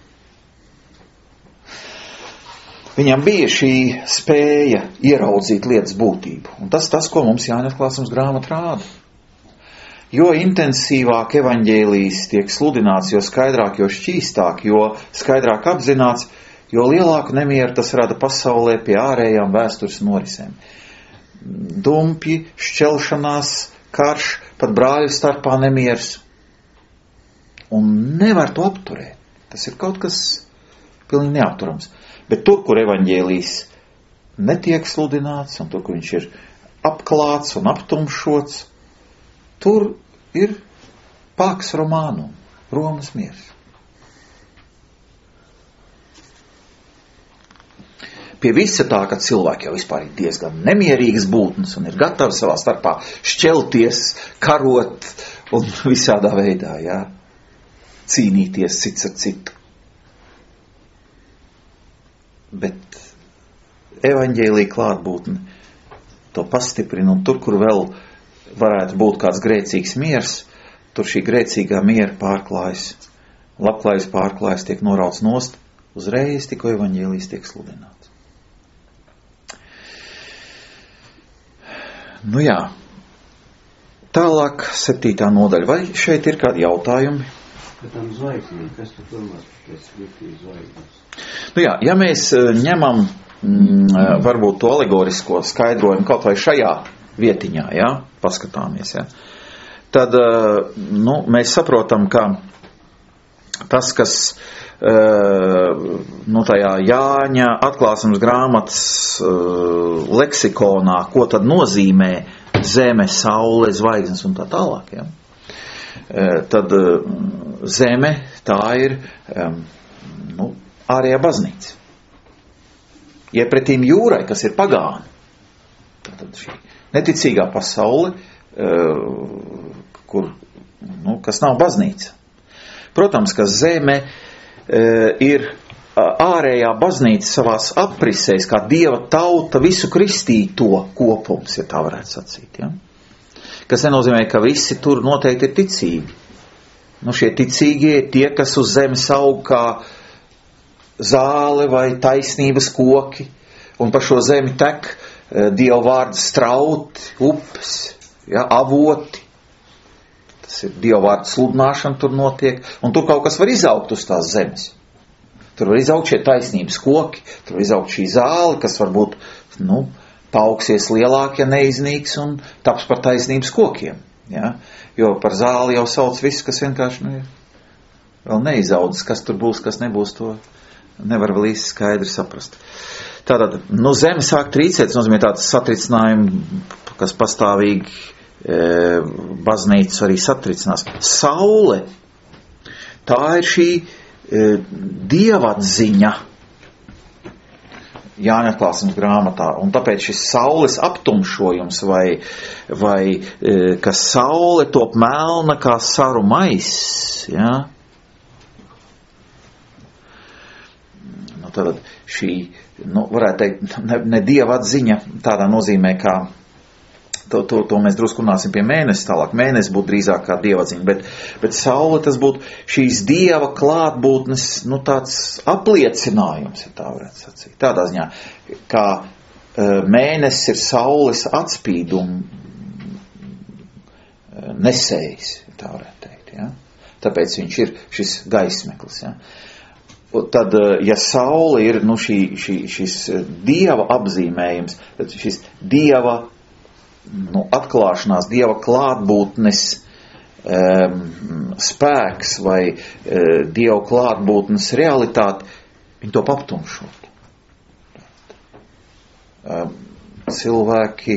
Viņam bija šī spēja ieraudzīt lietas būtību, un tas tas, ko mums Jāņa atklāsmes grāmata rāda. Jo intensīvāk evaņģēlijs tiek sludināts, jo skaidrāk, jo šķīstāk, jo skaidrāk apzināts, jo lielāku nemieru tas rada pasaulē pie ārējām vēstures norisēm. Dumpji, šķelšanās, karš, pat brāļu starpā nemieris. Un nevar to apturēt. Tas ir kaut kas pilnīgi neapturams. Bet tur, kur evaņģēlijs netiek sludināts, un tur, kur viņš ir apklāts un aptumšots, tur ir Pax Romanum, Romas miers. Pie visa tā, ka cilvēki jau vispār ir diezgan nemierīgas būtnes un ir gatavi savā starpā šķelties, karot un visādā veidā, jā, cīnīties cits ar citu. Bet evaņģēlija klātbūtne to pastiprina, un tur, kur vēl varētu būt kāds grēcīgs miers, tur šī grēcīgā miera pārklājas, labklājības pārklājas tiek norauts nost, uzreiz tikko evaņģēlijs tiek sludināts. Nu jā, tālāk septītā nodaļa. Vai šeit ir kādi jautājumi? Bet tam zvaigznēm, kas tu domās pēc virkīs zvaigznes? Nu jā, ja mēs ņemam mm, varbūt to alegorisko skaidrojumu kaut vai šajā vietiņā, jā, paskatāmies, jā, tad, nu, mēs saprotam, ka tas, kas, nu, tajā Jāņa atklāsmes grāmatas leksikonā, ko tad nozīmē zeme, saule, zvaigznes un tā tālāk, jā, tad zeme, tā ir, nu, ārējā baznīca. Iepretīm jūrai, kas ir pagāni. Tad šī neticīgā pasaule, kur, nu, kas nav baznīca. Protams, ka zeme ir ārējā ārējā baznīca savās aprisēs, kā Dieva tauta, visu kristīto kopums, ja tā varētu sacīt, ja? Kas nenozīmē, ka visi tur noteikti ir ticīgi. Nu, šie ticīgie ir tie, kas uz zemes aug kā zāle vai taisnības koki, un pa šo zemi tek Dieva vārda strauti, upes, ja, avoti. Tas ir Dieva vārda sludināšana tur notiek, un tur kaut kas var izaugt uz tās zemes. Tur var izaugt šie taisnības koki, tur var izaugt šī zāle, kas varbūt, nu, paaugsies lielāk, ja neiznīks, un taps par taisnības kokiem, ja. Jo par zāli jau sauc visu, kas vienkārši, nu, vēl neizaudzis, kas tur būs, kas nebūs, to nevar vēl īsti skaidri saprast. Tātad, nu, zeme sāk trīcēt, tas nozīmē tāds satricinājumi, kas pastāvīgi e, baznīcas arī satricinās. Saule, tā ir šī e, dievatziņa Jāņa Atklāsmes grāmatā, un tāpēc šis saules aptumšojums vai, vai e, ka saule top melna kā saru maiss, ja? Nu, tad šī, nu, varētu teikt, ne, ne Dieva atziņa tādā nozīmē, kā to, to, to mēs drusku runāsim pie mēnesis tālāk. Mēnesis būtu drīzāk kā Dieva atziņa, bet, bet saule tas būtu šīs Dieva klātbūtnes, nu, tāds apliecinājums, ja tā varētu sacīt. Tādā ziņā, kā uh, mēnesis ir saules atspīdumu uh, nesējis, ja tā varētu teikt, ja? Tāpēc viņš ir šis gaismeklis, ja? Tad, ja saule ir, nu, šī, šī, šis Dieva apzīmējums, tad šis Dieva, nu, atklāšanās, Dieva klātbūtnes um, spēks vai uh, Dieva klātbūtnes realitāte, viņi to aptumšot. Um, cilvēki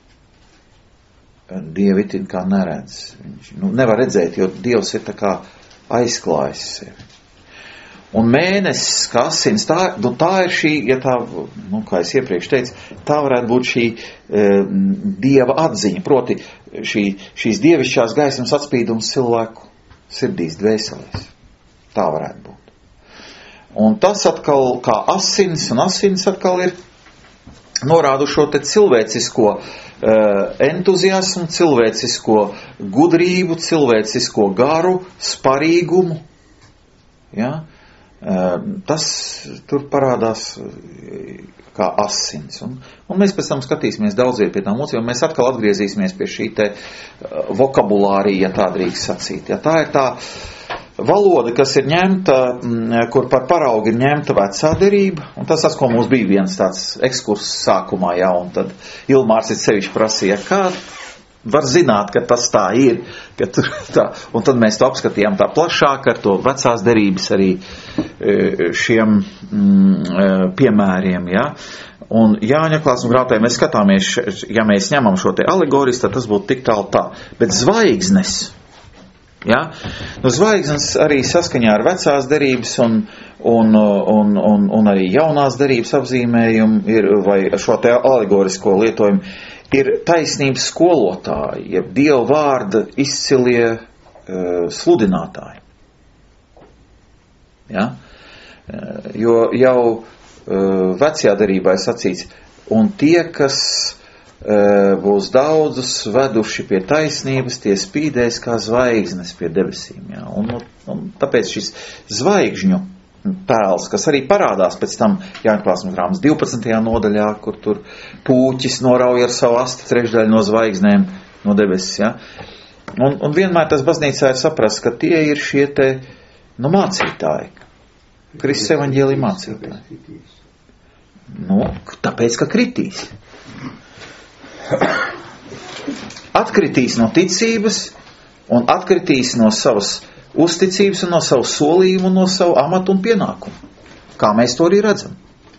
Dievu itin kā neredz. Viņš, nu, nevar redzēt, jo Dievs ir tā kā aizklājis sevi. Un mēnesis, kā asins, tā, nu, tā ir šī, ja tā, nu, kā es iepriekš teicu, tā varētu būt šī e, Dieva atziņa, proti šī, šīs dievišķās gaismas atspīdums cilvēku sirdīs, dvēselēs. Tā varētu būt. Un tas atkal kā asins, un asins atkal ir norādušo te cilvēcisko e, entuziasmu, cilvēcisko gudrību, cilvēcisko garu, sparīgumu, ja? Tas tur parādās kā asins. Un, un mēs pēc tam skatīsimies daudz pie tām mocībām. Mēs atkal atgriezīsimies pie šī te vokabulārija, ja tā drīkst sacīt. Ja tā ir tā valoda, kas ir ņemta, kur par paraugu ir ņemta vecā derība, un tas tas, ko mums bija viens tāds ekskurss sākumā, ja, un tad Ilmārs it sevišķi prasīja, kā var zināt, ka tas tā ir, ka tur tā, un tad mēs to apskatījām tā plašāk ar to vecās derības arī šiem mm, piemēriem, ja. Un Jāņa Atklāsmes grāmatā mēs skatāmies, ja mēs ņemam šo te alegoriju, tad tas būtu tik tālu tā. Bet zvaigznes, ja, nu zvaigznes arī saskaņā ar vecās derības un, un, un, un, un arī jaunās derības apzīmējumu ir, vai šo te alegorisko lietojumu, ir taisnības skolotāji, jeb Dieva vārda izcilie uh, sludinātāji. Ja? Uh, jo jau uh, vecajā derībā ir sacīts, un tie, kas uh, būs daudzus veduši pie taisnības, tie spīdēs kā zvaigznes pie debesīm. Ja? Un, un tāpēc šis zvaigžņu tēls, kas arī parādās pēc tam Jāņa Atklāsmes grāmatas divpadsmitajā nodaļā, kur tur pūķis norauj ar savu asti trešdaļu no zvaigznēm no debesis, ja. Un, un vienmēr tas baznīcā ir saprast, ka tie ir šie te, nu, mācītāji. Kristus evaņģēlija mācītāji. Nu, tāpēc, ka kritīs. Atkritīs no ticības un atkritīs no savas uzticības un no savu solījumu un no savu amatu un pienākumu. Kā mēs to arī redzam.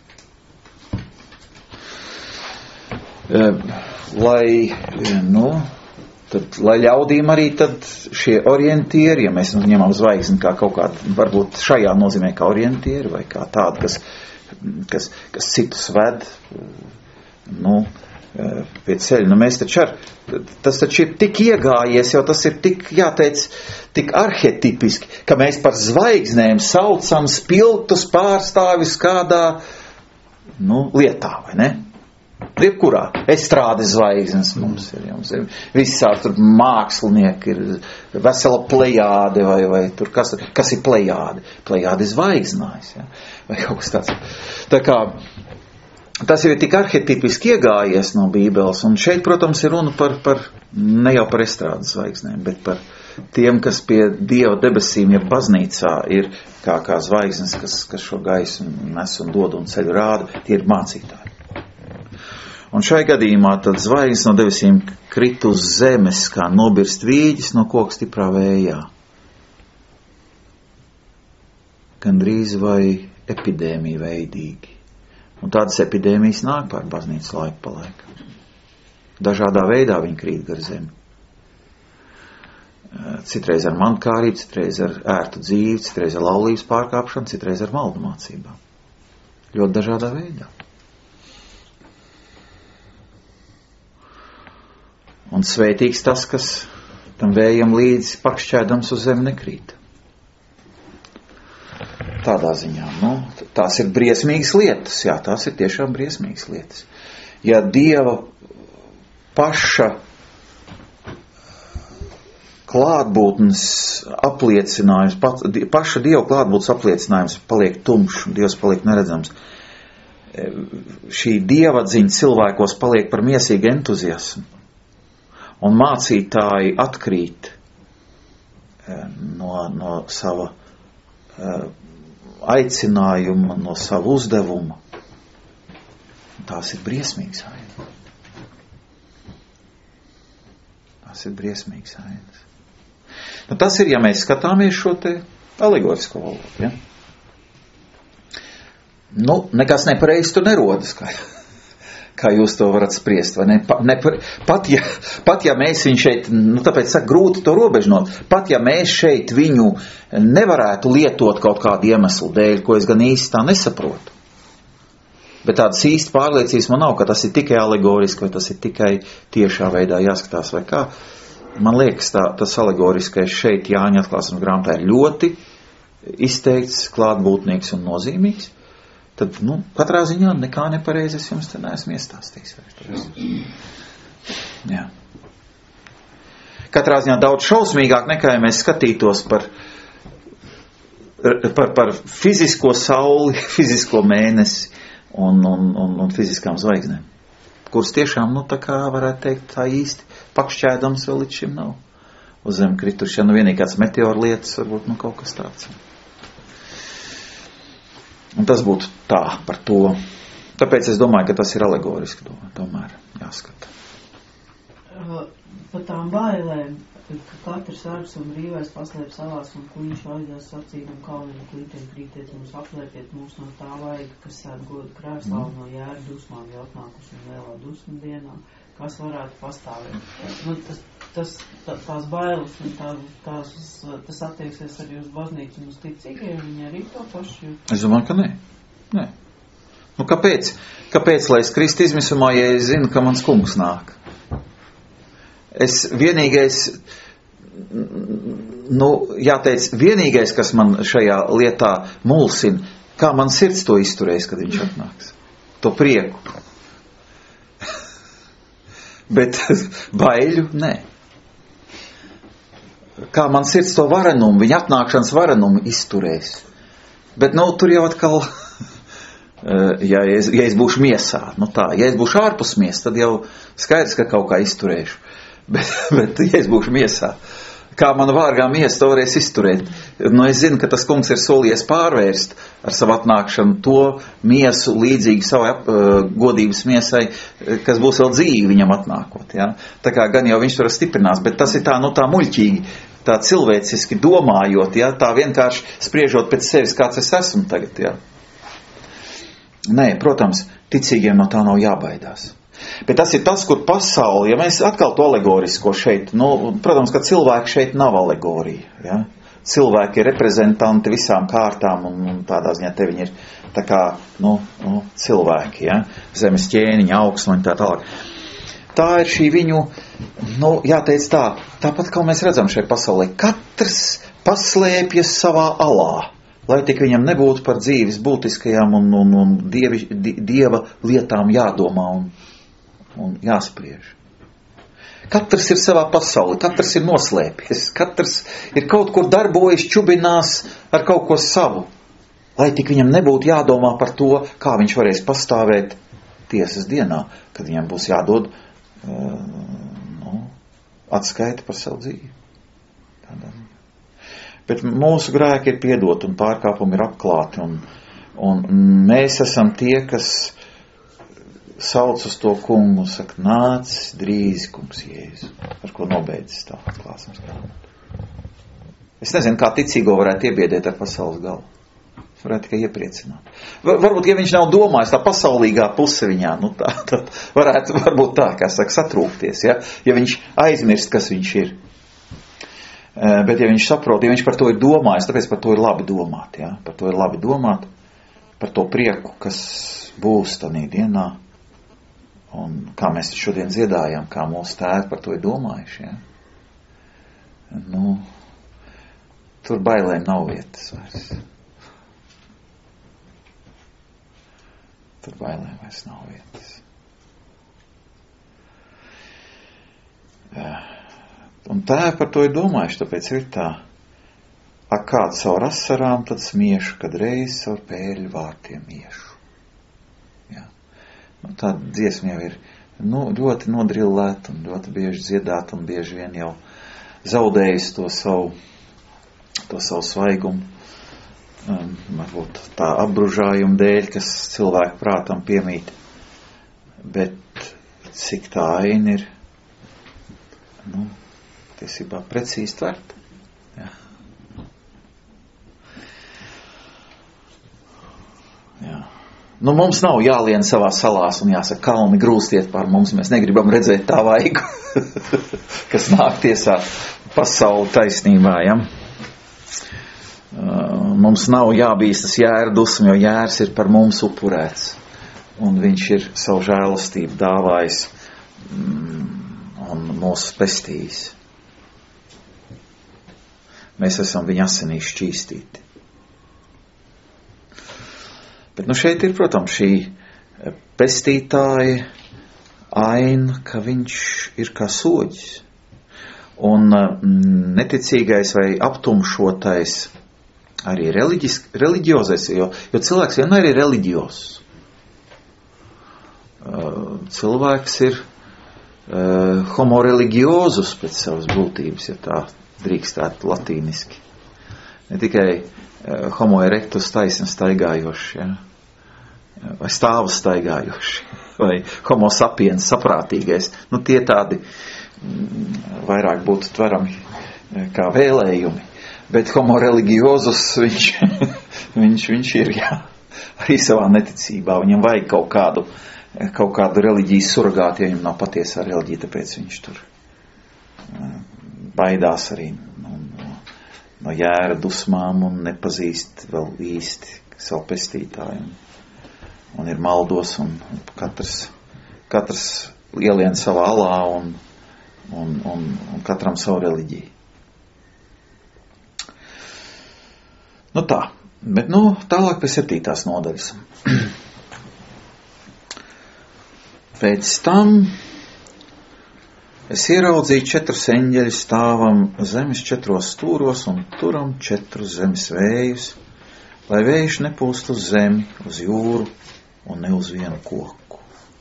Lai, nu, tad, lai ļaudīm arī tad šie orientieri, ja mēs nu, ņemam zvaigzni kā kaut kādu, varbūt šajā nozīmē kā orientieri vai kā tādu, kas, kas, kas citus ved, nu, pie ceļa. Nu, mēs taču ar, tas taču ir tik iegājies, jo tas ir tik, jāteic, tik arhetipiski, ka mēs par zvaigznēm saucam spilgtus pārstāvis kādā, nu, lietā, vai ne? Jebkurā. Estrādes zvaigznes mums ir, jums ir visādi tur mākslinieki, ir vesela plejāde, vai, vai tur, kas, kas ir plejāde? Plejāde zvaigznājs, ja? Vai kaut kas tāds. Tā kā, tas jau ir tik arhetipiski iegājies no Bībeles, un šeit, protams, ir runa par, par ne jau par estrādes zvaigznēm, bet par tiem, kas pie Dieva debesīm, ja baznīcā ir kā, kā zvaigznes, kas, kas šo gaisu nes un dod un ceļu rāda, tie ir mācītāji. Un šai gadījumā tad zvaigznes no debesīm krit uz zemes, kā nobirst vīģis no koka stiprā vējā. Gandrīz vai epidēmija veidīgi. Un tādas epidēmijas nāk pār baznīcas laiku pa laiku. Dažādā veidā viņi krīt gar zemi. Citreiz ar mantkārību, citreiz ar ērtu dzīvi, citreiz ar laulības pārkāpšanu, citreiz ar maldu mācībām. Ļoti dažādā veidā. Un svētīgs tas, kas tam vējam līdzi pakšķēdams uz zemi nekrīt. Tādā ziņā, nu, tās ir briesmīgas lietas, jā, tās ir tiešām briesmīgas lietas. Ja Dieva paša klātbūtnes apliecinājums, pat, paša Dieva klātbūtnes apliecinājums paliek tumšs un Dievs paliek neredzams, šī Dievadziņa cilvēkos paliek par miesīgu entuziasmu. Un mācītāji atkrīt no, no sava aicinājuma, no sava uzdevuma. Tās ir briesmīgas ainas. Tās ir briesmīgas ainas. Nu, tas ir, ja mēs skatāmies šo te alegorisko valodu, ja? Nu, nekas nepareizi tur nerodas, kā kā jūs to varat spriest, vai ne? Pa, ne pat, ja, pat ja mēs viņu šeit, nu tāpēc saka, grūti to robežnot, pat ja mēs šeit viņu nevarētu lietot kaut kādu iemeslu dēļ, ko es gan īsti tā nesaprotu. Bet tādas īsti pārliecības man nav, ka tas ir tikai alegoriski, vai tas ir tikai tiešā veidā jāskatās, vai kā. Man liekas, tā, tas alegoriskais šeit Jāņa atklāsmes grāmatā ir ļoti izteikts, klātbūtnīgs un nozīmīgs. Tad, nu, katrā ziņā nekā nepareizi es jums te neesmu iestāstījis. Jā. Katrā ziņā daudz šausmīgāk nekā ja mēs skatītos par, par, par fizisko sauli, fizisko mēnesi un, un, un, un fiziskām zvaigznēm, kuras tiešām, nu, tā kā varētu teikt, tā īsti pakšķēdams vēl līdz šim nav uz zem krituši. Ja nu vienīgi kāds meteoru lietas, varbūt, nu, kaut kas tāds. Un tas būtu tā par to. Tāpēc es domāju, ka tas ir alegoriski, tomēr jāskata. Par tām bailēm, ka katrs ārps un brīvais paslēp savās un kuņš aizdās sacīt un kalniņu klītiem krītiet mums, aplēpiet mūs no tā vaiga, kas sēd godu krēslā no jēra dusmām jautnākus un vēlā dusmu dienā, kas varētu pastāvēt. Nu, tas, tas, tā, tās bailes un tā, tās, tas attieksies arī uz baznīcu un uz ticīgiem, viņi arī to pašu jūt. Es domāju, ka nē. Nē. Nu, kāpēc? Kāpēc, lai es krist izmisumā, ja es zinu, ka mans kungs nāk? Es vienīgais, nu, jāteic, vienīgais, kas man šajā lietā mulsina, kā man sirds to izturēs, kad viņš atnāks. To prieku. Bet baiļu, nē. Kā man sirds to varenumu, viņa atnākšanas varenumu izturēs. Bet, nu, tur jau atkal, ja es, ja es būšu miesā, nu tā, ja es būšu ārpus miesa, tad jau skaidrs, ka kaut kā izturēšu. Bet, bet ja es būšu miesā, kā mana vārgā miesa to varēs izturēt? Nu, es zinu, ka tas kungs ir solījies pārvērst ar savu atnākšanu to miesu līdzīgi savai uh, godības miesai, kas būs vēl dzīvi viņam atnākot. Ja? Tā kā gan jau viņš tur stiprinās, bet tas ir tā, nu tā muļķīgi, tā cilvēciski domājot, ja? Tā vienkārši spriežot pēc sevis, kāds es esmu tagad. Ja? Nē, protams, ticīgiem no tā nav jābaidās. Bet tas ir tas, kur pasauli, ja mēs atkal to alegorisko šeit, nu, protams, ka cilvēki šeit nav alegorija, ja? Cilvēki ir reprezentanti visām kārtām un, un tādā ziņā te viņi ir tā kā, nu, nu cilvēki, ja? Zemes ķēniņi, augsmaņi, tā tālāk. tā ir šī viņu, nu, jāteic tā, tāpat kā mēs redzam šai pasaulē, katrs paslēpjas savā alā, lai tik viņam nebūtu par dzīves būtiskajām un, un, un dievi, di, dieva lietām jādomā un, un jāspriež. Katrs ir savā pasaulē, katrs ir noslēpies, katrs ir kaut kur darbojas, čubinās ar kaut ko savu, lai tik viņam nebūtu jādomā par to, kā viņš varēs pastāvēt tiesas dienā, kad viņam būs jādod uh, nu, atskaita par savu dzīvi. Tādā. Bet mūsu grēki ir piedoti un pārkāpumi ir apklāti, un, un mēs esam tie, kas sauc uz to kungu un saka, nāc drīz, kungs Jēzu, ar ko nobeidzis tā atklāsmes grāmatu. Es nezinu, kā ticīgo varētu iebiedēt ar pasaules galu. Es varētu tikai iepriecināt. Var, varbūt, ja viņš nav domājis, tā pasaulīgā puse viņā, nu tā, tad varētu, varbūt tā, kā saka, satrūkties, ja, ja viņš aizmirst, kas viņš ir. Bet, ja viņš saprot, ja viņš par to ir domājis, tāpēc par to ir labi domāt, ja, par to ir labi domāt, par to prieku, kas būs tanī dienā. Un kā mēs šodien dziedājam, kā mūsu tēvi par to ir domājuši, ja? Nu, tur bailēm nav vietas vairs. Tur bailēm vairs nav vietas. Un tēvi par to ir domājuši, tāpēc ir tā, ak kāds caur asarām, tad smiešu, kad reiz caur pēļu vārtiem iešu. Nu, tā dziesma jau ir nu, ļoti nodrillēta un ļoti bieži dziedāta un bieži vien jau zaudējusi to savu, to savu svaigumu. Um, varbūt tā apbružājuma dēļ, kas cilvēku prātam piemīt. Bet cik tā aina ir, nu, tiesībā precīzi tverta. Jā. Jā. Nu, mums nav jālien savā salās un jāsaka, kalni grūstiet par mums, mēs negribam redzēt tā vaigu, kas nāk tiesā pasauli taisnībā, ja? Mums nav jābīstas jēra dusmi, jo jērs ir par mums upurēts, un viņš ir savu žēlastību dāvājis un mūs pestījis. Mēs esam viņa asinīs šķīstīti. Bet nu šeit ir, protams, šī pestītāja aina, ka viņš ir kā soģis. Un neticīgais vai aptumšotais arī reliģis, reliģiozais, jo, jo cilvēks vienmēr ir reliģios. Cilvēks ir homo religiozus pēc savas būtības, ja tā drīkstētu latīniski. Ne tikai homo erectus taisni staigājoši, ja? Vai stāvus staigājoši, vai homo sapiens saprātīgais. Nu, tie tādi mm, vairāk būtu tverami kā vēlējumi. Bet homo religiozus viņš, viņš, viņš ir, jā, arī savā neticībā. Viņam vajag kaut kādu, kaut kādu reliģijas surrogātu, ja viņam nav patiesā reliģija, tāpēc viņš tur baidās arī no, no, no jēra dusmām un nepazīst vēl īsti savu pestītāju. Un ir maldos, un katrs, katrs ielien savā alā, un, un, un, un katram savu reliģiju. Nu tā, bet nu tālāk pie septītās nodaļas. Pēc tam es ieraudzīju četrus eņģeļus stāvam zemes četros stūros un turam četrus zemes vējus, lai vējš nepūst uz zemi, uz jūru, un ne uz vienu koku.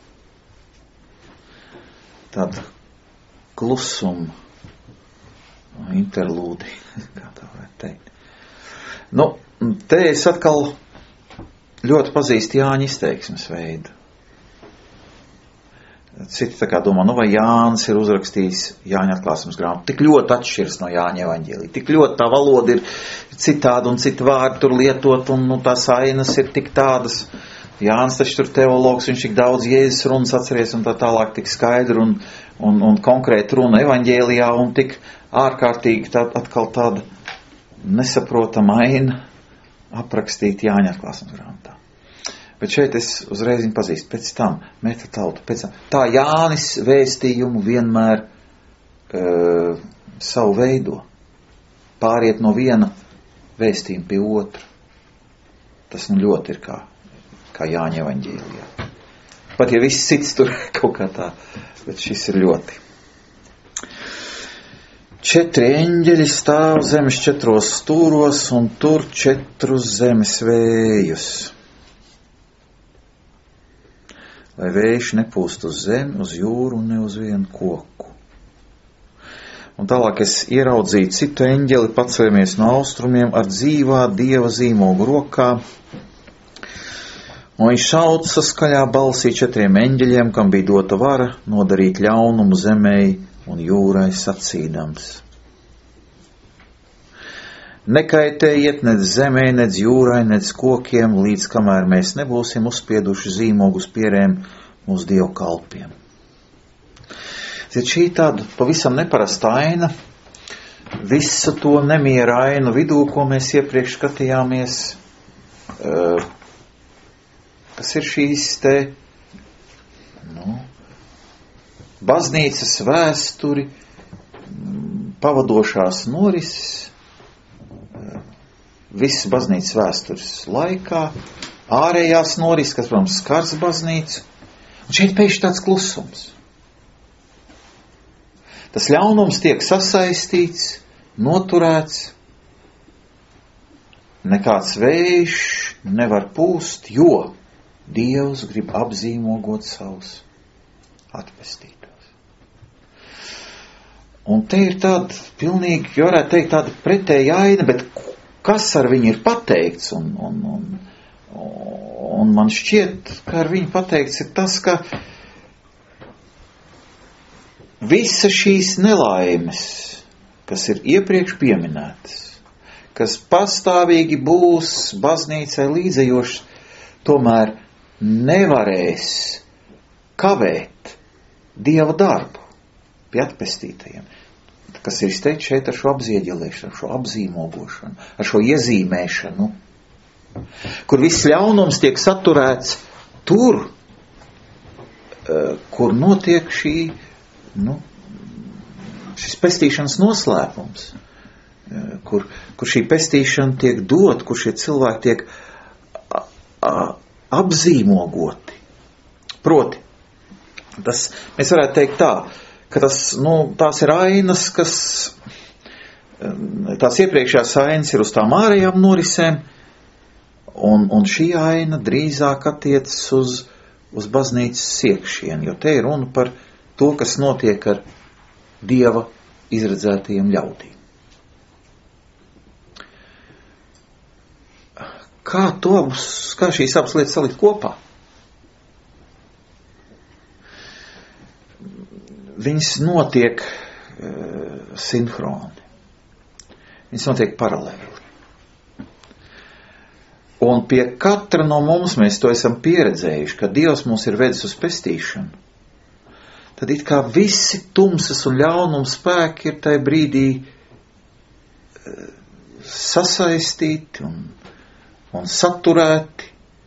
Tāda klusuma interlūdi, kā tā varētu teikt. Nu, te es atkal ļoti pazīstu Jāņa izteiksmes veidu. Citi tā kā domā, nu vai Jānis ir uzrakstījis Jāņa atklāsmes grāmatu. Tik ļoti atšķiras no Jāņa evaņģēlija. Tik ļoti tā valoda ir citāda un citi vārdi tur lietot, un nu, tās ainas ir tik tādas. Jānis taču tur teologs, viņš tik daudz Jēzus runas atceries un tā tālāk tik skaidru un, un, un konkrēti runa evaņģēlijā un tik ārkārtīgi tā, atkal tāda nesaprotama aina aprakstīt Jāņa atklāsmes grāmatā. Bet šeit es uzreiz viņu pazīstu. Pēc tam meta tauta. Pēc tam. Tā Jānis vēstījumu vienmēr uh, savu veido. Pāriet no viena vēstījuma pie otra. Tas nu ļoti ir kā, kā Jāņa evaņģēlijā. Pat ja viss cits tur kaut kā tā, bet šis ir ļoti. Četri eņģeļi stāv zemes četros stūros un tur četrus zemes vējus. Lai vējš nepūst uz zemi, uz jūru un ne uz vienu koku. Un tālāk es ieraudzīju citu eņģeli, paceļamies no austrumiem ar dzīvā Dieva zīmogu rokā. Un viņš sauca skaļā balsī četriem eņģeļiem, kam bija dota vara nodarīt ļaunumu zemei un jūrai sacīdams. Nekaitējiet nec zemē, nec jūrai, nec kokiem, līdz kamēr mēs nebūsim uzspieduši zīmogus pierēm mūsu dievu kalpiem. Ziniet, šī tāda pavisam neparasta aina, visu to nemiera ainu vidū, ko mēs iepriekš skatījāmies, kas ir šīs te, nu, baznīcas vēsturi, pavadošās norises, visas baznīcas vēstures laikā, ārējās norises, kas, protams, skars baznīcu, un šeit pēkšņi tāds klusums. Tas ļaunums tiek sasaistīts, noturēts, nekāds vējš nevar pūst, jo Dievs grib apzīmogot savus atpestītos. Un te ir tāda pilnīgi, varētu teikt, tāda pretēja aina, bet kas ar viņu ir pateikts? Un, un, un, un man šķiet, ka ar viņu pateikts ir tas, ka visa šīs nelaimes, kas ir iepriekš pieminētas, kas pastāvīgi būs baznīcai līdzējošas, tomēr nevarēs kavēt Dieva darbu pie atpestītajiem, kas ir izteikts šeit ar šo apzieģelēšanu, ar šo apzīmogošanu, ar šo iezīmēšanu, kur viss ļaunums tiek saturēts tur, kur notiek šī, nu, šis pestīšanas noslēpums, kur, kur šī pestīšana tiek dot, kur šie cilvēki tiek a, a, apzīmogoti. Proti, tas, mēs varētu teikt tā, ka tas, nu, tās ir ainas, kas, tās iepriekšējās ainas ir uz tām ārējām norisēm, un, un šī aina drīzāk attiecas uz, uz baznīcas iekšieni, jo te ir runa par to, kas notiek ar Dieva izredzētajiem ļaudīm. Kā to, kā šīs abas lietas salikt kopā? Viņas notiek uh, sinhroni. Viņas notiek paralēli. Un pie katra no mums mēs to esam pieredzējuši, ka Dievs mūs ir vedis uz pestīšanu. Tad it kā visi tumsas un ļaunums spēki ir tajā brīdī uh, sasaistīti un, un saturēti.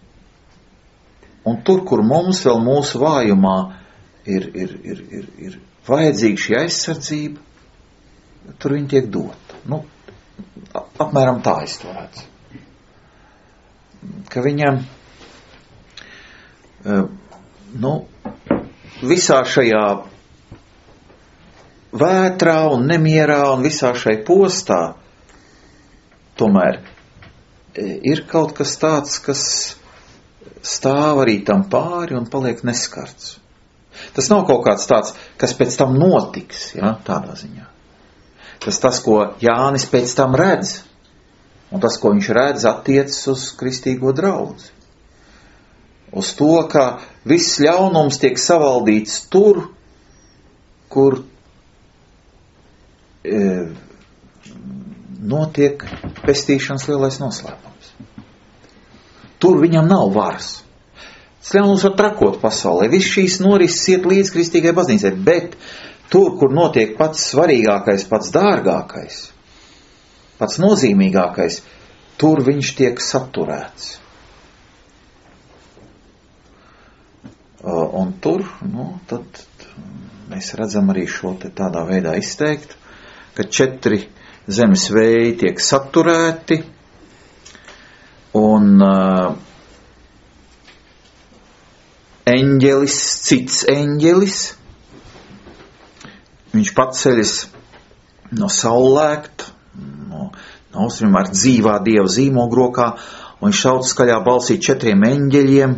Un tur, kur mums vēl mūsu vājumā Ir, ir, ir, ir, ir vajadzīga šī aizsardzība, tur viņi tiek dota. Nu, apmēram tā es to redzu. Ka viņam, nu, visā šajā vētrā un nemierā un visā šai postā tomēr ir kaut kas tāds, kas stāv arī tam pāri un paliek neskarts. Tas nav kaut kāds tāds, kas pēc tam notiks, ja, tādā ziņā. Tas tas, ko Jānis pēc tam redz, un tas, ko viņš redz, attiecas uz kristīgo draudzi. Uz to, ka viss ļaunums tiek savaldīts tur, kur e, notiek pestīšanas lielais noslēpums. Tur viņam nav varas. Ļaunums var trakot pasaulē. Viss šīs norises iet līdz kristīgai baznīcai, bet tur, kur notiek pats svarīgākais, pats dārgākais, pats nozīmīgākais, tur viņš tiek saturēts. un tur, nu, tad mēs redzam arī šo te tādā veidā izteikt, ka četri zemes vēji tiek saturēti, un uh, eņģelis, cits eņģelis, viņš paceļas no saulēkta, no, no austrumiem ar dzīvā Dieva zīmogu rokā, un viņš sauc skaļā balsī četriem eņģeļiem,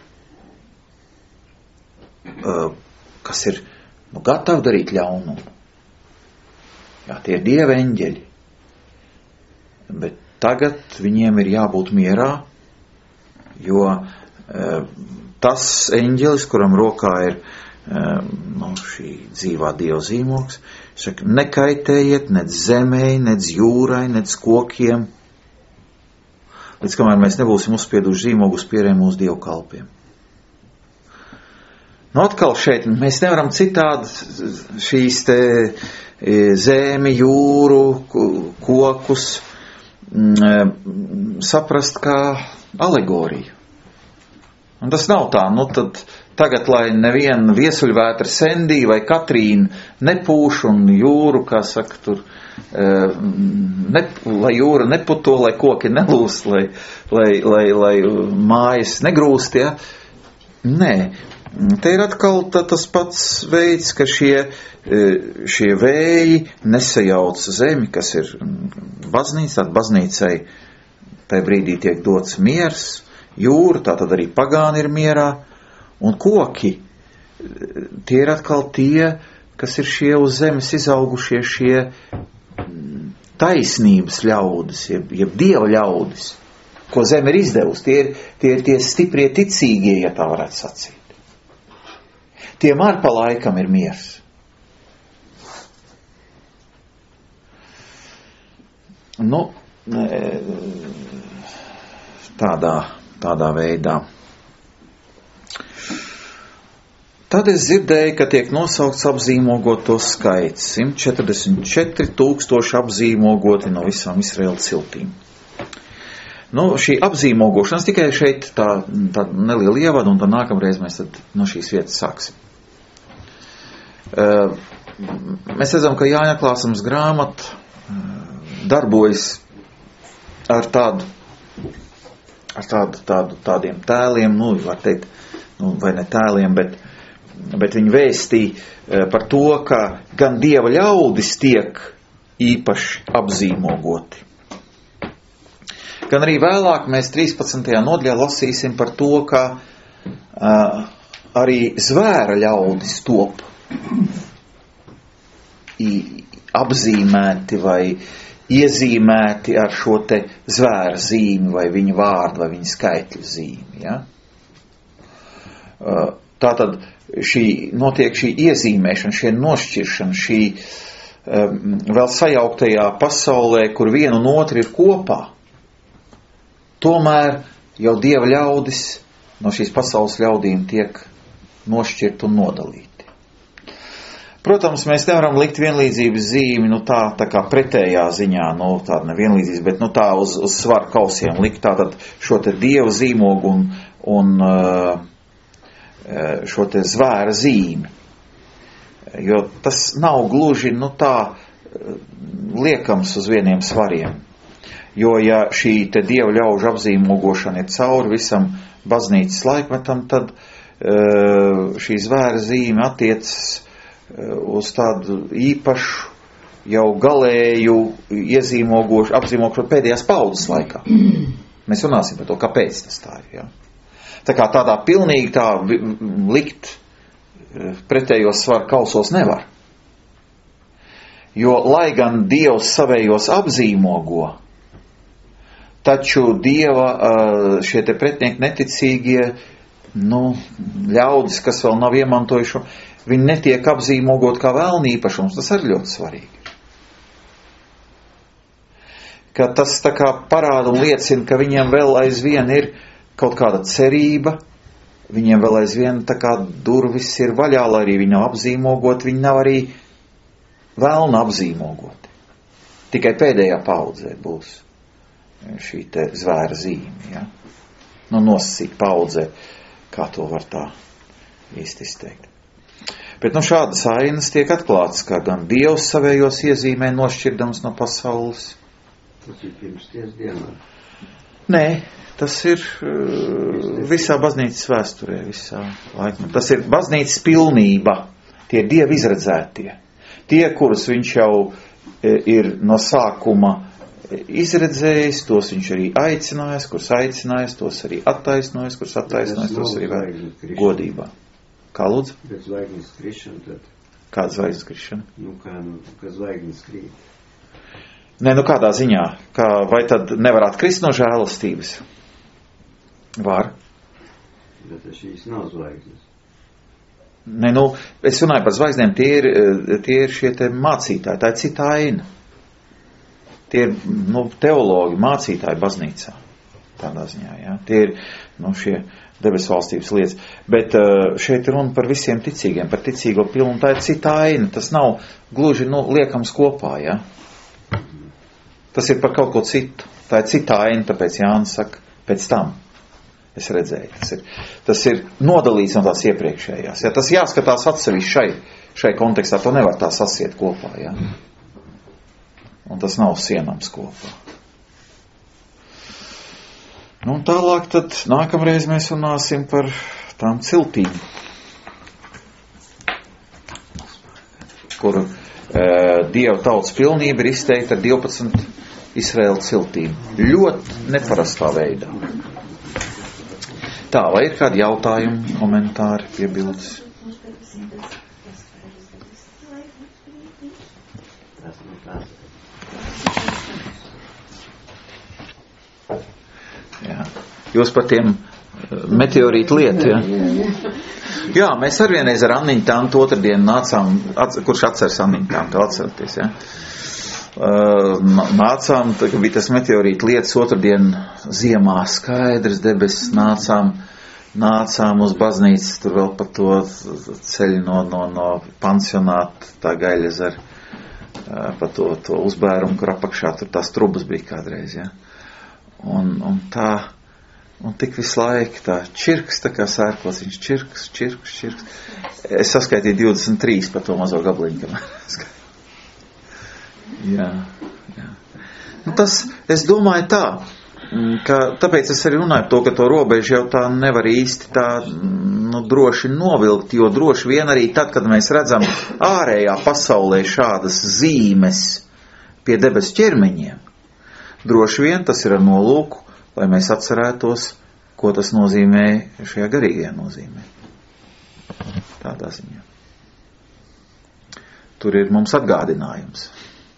uh, kas ir nu, gatavi darīt ļaunumu. Jā, tie ir Dieva eņģeļi. Bet tagad viņiem ir jābūt mierā, jo uh, tas eņģelis, kuram rokā ir uh, nu, šī dzīvā Dieva zīmogs, saka, nekaitējiet nec zemei, nec jūrai, nec kokiem, līdz kamēr mēs nebūsim uzspieduši zīmogu uz pierēm mūsu Dievu kalpiem. Nu, atkal šeit mēs nevaram citādi šīs te zemi, jūru, kokus saprast kā alegoriju. Un tas nav tā, nu tad tagad, lai neviena viesuļvētra Sendī vai Katrīna nepūš un jūru, kā saka, tur, ne, lai jūra neputo, lai koki nelūst, lai, lai, lai, lai mājas negrūst, ja? Nē, te ir atkal tas pats veids, ka šie, šie vēji nesajauc zemi, kas ir baznīca, tad baznīcai tajā brīdī tiek dots miers, jūra, tā tad arī pagāni ir mierā, un koki, tie ir atkal tie, kas ir šie uz zemes izaugušie šie taisnības ļaudis, jeb, jeb Dieva ļaudis, ko zeme ir izdevusi. Tie ir tie, ir tie stiprie ticīgie, ja tā varētu sacīt. Tiem ar pa laikam ir miers. Nu, tādā, tādā veidā. Tad es dzirdēju, ka tiek nosaukts apzīmogoto skaits. simt četrdesmit četri tūkstoši apzīmogoti no visām Izraēla ciltīm. Nu, šī apzīmogošanas tikai šeit tā, tā neliela ievada, un tad nākamreiz mēs tad no šīs vietas sāksim. Uh, mēs redzam, ka Jāņa Klāsums grāmata uh, darbojas ar tādu, ar tādu, tādu, tādiem tēliem, nu, var teikt, nu, vai ne tēliem, bet bet viņi vēstīja par to, ka gan Dieva ļaudis tiek īpaši apzīmogoti. Gan arī vēlāk mēs trīspadsmitajā nodaļā lasīsim par to, ka uh, arī zvēra ļaudis top apzīmēti vai iezīmēti ar šo te zvēra zīmi vai viņa vārdu vai viņa skaitļu zīmi. Ja? Uh, tātad šī, notiek šī iezīmēšana, šī nošķiršana, šī um, vēl sajauktajā pasaulē, kur viena un otra ir kopā. Tomēr jau Dieva ļaudis no šīs pasaules ļaudīm tiek nošķirt un nodalīti. Protams, mēs nevaram likt vienlīdzības zīmi, nu tā, tā kā pretējā ziņā, nu tāda nevienlīdzības, bet nu tā uz, uz svaru kausiem likt tātad šo te Dieva zīmogu un, un uh, šo te zvēra zīmi. Jo tas nav gluži, nu tā, liekams uz vieniem svariem. Jo ja šī te Dieva ļaužu apzīmogošana ir cauri visam baznīcas laikmetam, tad šī zvēra zīme attiecas uz tādu īpašu, jau galēju iezīmogošu, apzīmogošu pēdējās paudzes laikā. Mēs runāsim par to, kāpēc tas tā ir, jā. Tā kā tādā pilnīgi tā likt pretējos svaru kausos nevar. Jo, lai gan Dievs savējos apzīmogo, taču Dieva šie te pretinieki neticīgie, nu, ļaudis, kas vēl nav iemantojuši, viņi netiek apzīmogot kā vēlna īpašums. Tas arī ļoti svarīgi. Ka tas tā kā parāda un liecina, ka viņiem vēl aizvien ir kaut kāda cerība, viņiem vēl aizvien tā kā durvis ir vaļā, lai arī viņi nav apzīmogoti, viņi nav arī vēlna apzīmogoti. Tikai pēdējā paudzē būs šī te zvēra zīme, ja? Nu, nosacīt paudzē, kā to var tā īsti izteikt. Bet nu šādas ainas tiek atklātas, kā gan Dievs savējos iezīmē nošķirdams no pasaules. Tas ir pirms ties dienā. Nē, tas ir uh, visā baznīcas vēsturē, visā laikā. Tas ir baznīcas pilnība, tie Dievi izredzētie. Tie, kurus viņš jau e, ir no sākuma izredzējis, tos viņš arī aicinājis, kurus aicinājis, tos arī attaisnojis, kurus attaisnojis, tos arī vēl godībā. Kā lūdzu? Bet zvaigznes krišana tad. Kāda zvaigznes krišana? Nu, kā, nu, kā zvaigznes krīt. Nē, nu kādā ziņā? Kā, vai tad nevarētu krist no žēlastības? Var. Bet šīs nav zvaigznes. Nē, nu, es runāju par zvaigznēm, tie ir, tie ir šie te mācītāji, tā ir cita aina. Tie ir, nu, teologi, mācītāji baznīcā. Tādā ziņā, jā. Tie ir, nu, šie debesu valstības lietas. Bet uh, šeit runa par visiem ticīgiem, par ticīgo pilnu. Tā ir cita aina. Tas nav gluži, nu, liekams kopā, jā. Tas ir par kaut ko citu. Tā ir cita aina, tāpēc Jānis saka, pēc tam. Es redzēju. Tas ir, tas ir nodalīts no tās iepriekšējās. Jā. Tas jāskatās atsevišķi šai, šai kontekstā. To nevar tā sasiet kopā, jā. Un tas nav sienams kopā. Nu, un tālāk tad nākamreiz mēs runāsim par tām ciltīm, kur e, Dieva tautas pilnība ir izteikta ar divpadsmit Izraēla ciltīm. Ļoti neparastā veidā. Tā, vai ir kādi jautājumi, komentāri, piebildes? Jā. Jūs par tiem meteorītu lietu, jā? Jā, mēs ar vienreiz ar Anniņu Tantu otrdien nācām, atcer, kurš atceras Anniņu Tantu, atceraties, jā? Nācām, tā, ka bija tas meteorītu lietas otrdien ziemā, skaidrs debesis, nācām, nācām uz baznīcas, tur vēl pa to ceļu no, no, no pansionāta, tā Gaļezera, pa to, to uzbērumu, kur apakšā tur tās trubas bija kādreiz, jā? Un, un tā, un tik visu laiku tā čirks, tā kā sērkos, viņš čirks, čirks, čirks. Es saskaitīju divdesmit trīs par to mazo gabliņu. Jā, jā. Nu tas, es domāju tā, ka tāpēc es arī runāju par to, ka to robežu jau tā nevar īsti tā, nu, droši novilkt, jo droši vien arī tad, kad mēs redzam ārējā pasaulē šādas zīmes pie debesu ķermeņiem, droši vien tas ir ar nolūku, lai mēs atcerētos, ko tas nozīmē šajā garīgajā nozīmē. Tādā ziņā. Tur ir mums atgādinājums.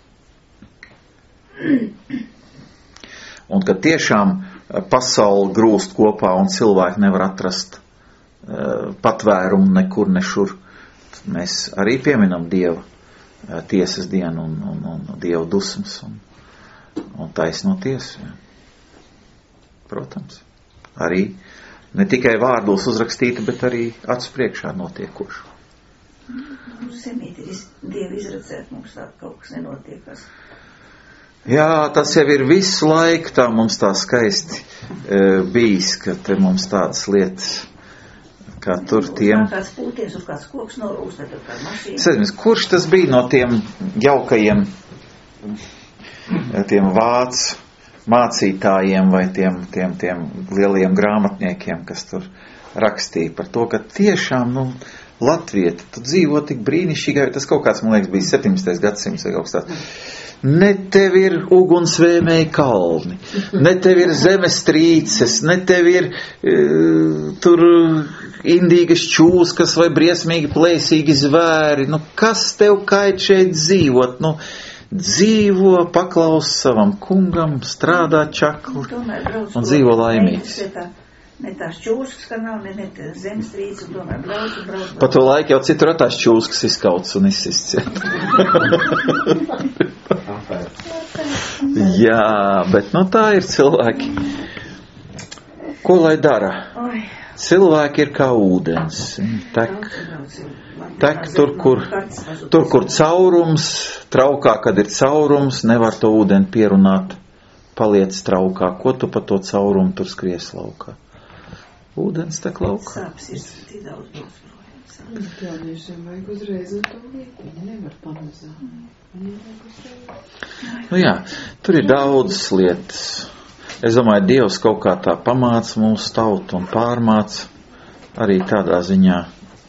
Un kad tiešām pasauli grūst kopā un cilvēki nevar atrast uh, patvērumu nekur nešur, mēs arī pieminam Dieva uh, tiesas dienu un, un, un Dieva dusmas un un taisno tiesu. Jā. Protams. Arī ne tikai vārdos uzrakstīta, bet arī acu priekšā notiekošu. Mums zemīt ir Dievi izredzēt, mums tā kaut kas nenotiekas. Jā, tas jau ir visu laiku tā mums tā skaisti e, bijis, ka te mums tādas lietas, kā tur tiem... Kāds pūties uz kāds koks norūst, tad kā mašīna. Sēdmies, kurš tas bija no tiem jaukajiem tiem vācu mācītājiem vai tiem, tiem, tiem lieliem grāmatniekiem, kas tur rakstīja par to, ka tiešām, nu, Latvieta, tu dzīvo tik brīnišķīgi, tas kaut kāds, man liekas, bija septiņdesmitais gadsimts vai kaut kas tāds. Ne tev ir ugunsvēmēji kalni, ne tev ir zemestrīces, ne tev ir uh, tur indīgas čūskas vai briesmīgi plēsīgi zvēri. Nu, kas tev kait šeit dzīvot? Nu, dzīvo, paklaus savam kungam, strādā čakli un dzīvo laimīgs. Ne tās čūskas, ka nav, ne, ne zemestrīces, un tomēr brauc un brauc. Pa to laiku jau citur tās čūskas izkauts un izsists. Jā, bet nu tā ir cilvēki. Ko lai dara? Cilvēki ir kā ūdens. Tek, tek tur, kur, tur, kur caurums, traukā, kad ir caurums, nevar to ūdeni pierunāt, paliec traukā. Ko tu pa to caurumu tur skries laukā? Ūdens tek laukā. Jauniešiem vajag uzreiz un to liek, viņi nevar pamazāt. Viņiem vajag uzreiz. Nu jā, tur ir daudz lietas. Es domāju, Dievs kaut kā tā pamāca mūsu tautu un pārmāca arī tādā ziņā.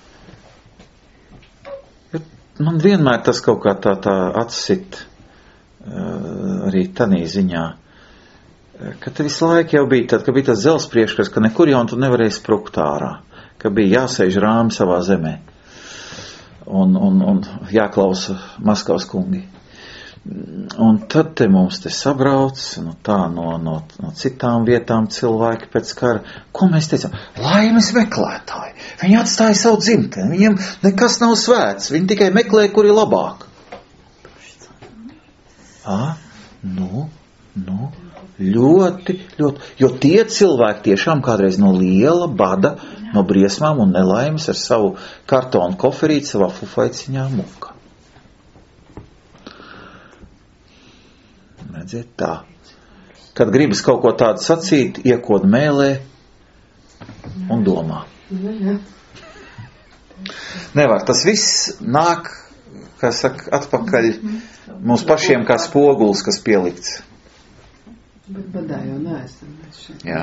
Man vienmēr tas kaut kā tā, tā atsit uh, arī tanī ziņā, ka te visu laiku jau bija tad, ka bija tas dzels priekškars, ka nekur jau tu nevarēji sprukt ārā, ka bija jāsēž rāmi savā zemē un, un, un jāklausa Maskavas kungi. Un tad te mums te sabrauc, nu tā no, no, no citām vietām cilvēki pēc kara. Ko mēs teicām? Laimes meklētāji. Viņi atstāja savu dzimteni. Viņiem nekas nav svēts. Viņi tikai meklē, kur ir labāk. Ā, nu, nu, ļoti, ļoti. Jo tie cilvēki tiešām kādreiz no liela bada, no briesmām un nelaimes ar savu kartonu koferīti savā fufaiciņā muka. Redziet tā. Kad gribas kaut ko tādu sacīt, iekod mēlē un domā. Nevar. Tas viss nāk, kā saka, atpakaļ mums pašiem kā spoguls, kas pielikts. Bet badā jau neesam. Jā.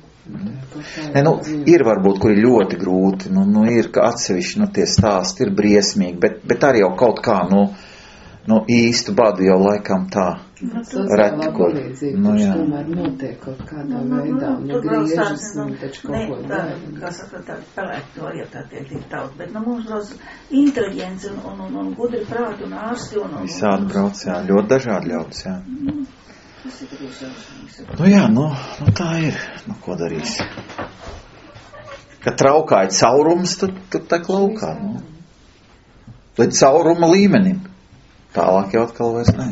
Ne, nu, ir varbūt, kur ir ļoti grūti, nu, nu ir atsevišķi, nu, tie stāsti ir briesmīgi, bet, bet arī jau kaut kā, nu, nu īstu badu jau laikam tā reti, kur, nu, jā. Tomēr notiek kaut kādā Nu, veidā, nu, nu, tur vēl griežas, stāsts, nu, nu, taču ne, kaut ko tā, dara. kā saka, tā pelēk varietā tie tik tauta, bet, nu, mums brauc inteliģents un, un, un, un gudri prāti un ārsti un, un, Visādi brauc, jā, ļoti dažādi ļaudis, jā. Nu, tas ir arī šausmīgs. Nu jā, nu, nu tā ir, nu ko darīsi. Kad traukāja caurums, tad, tad tā klaukā, nu. Līdz cauruma līmenim. Tālāk jau atkal vairs ne.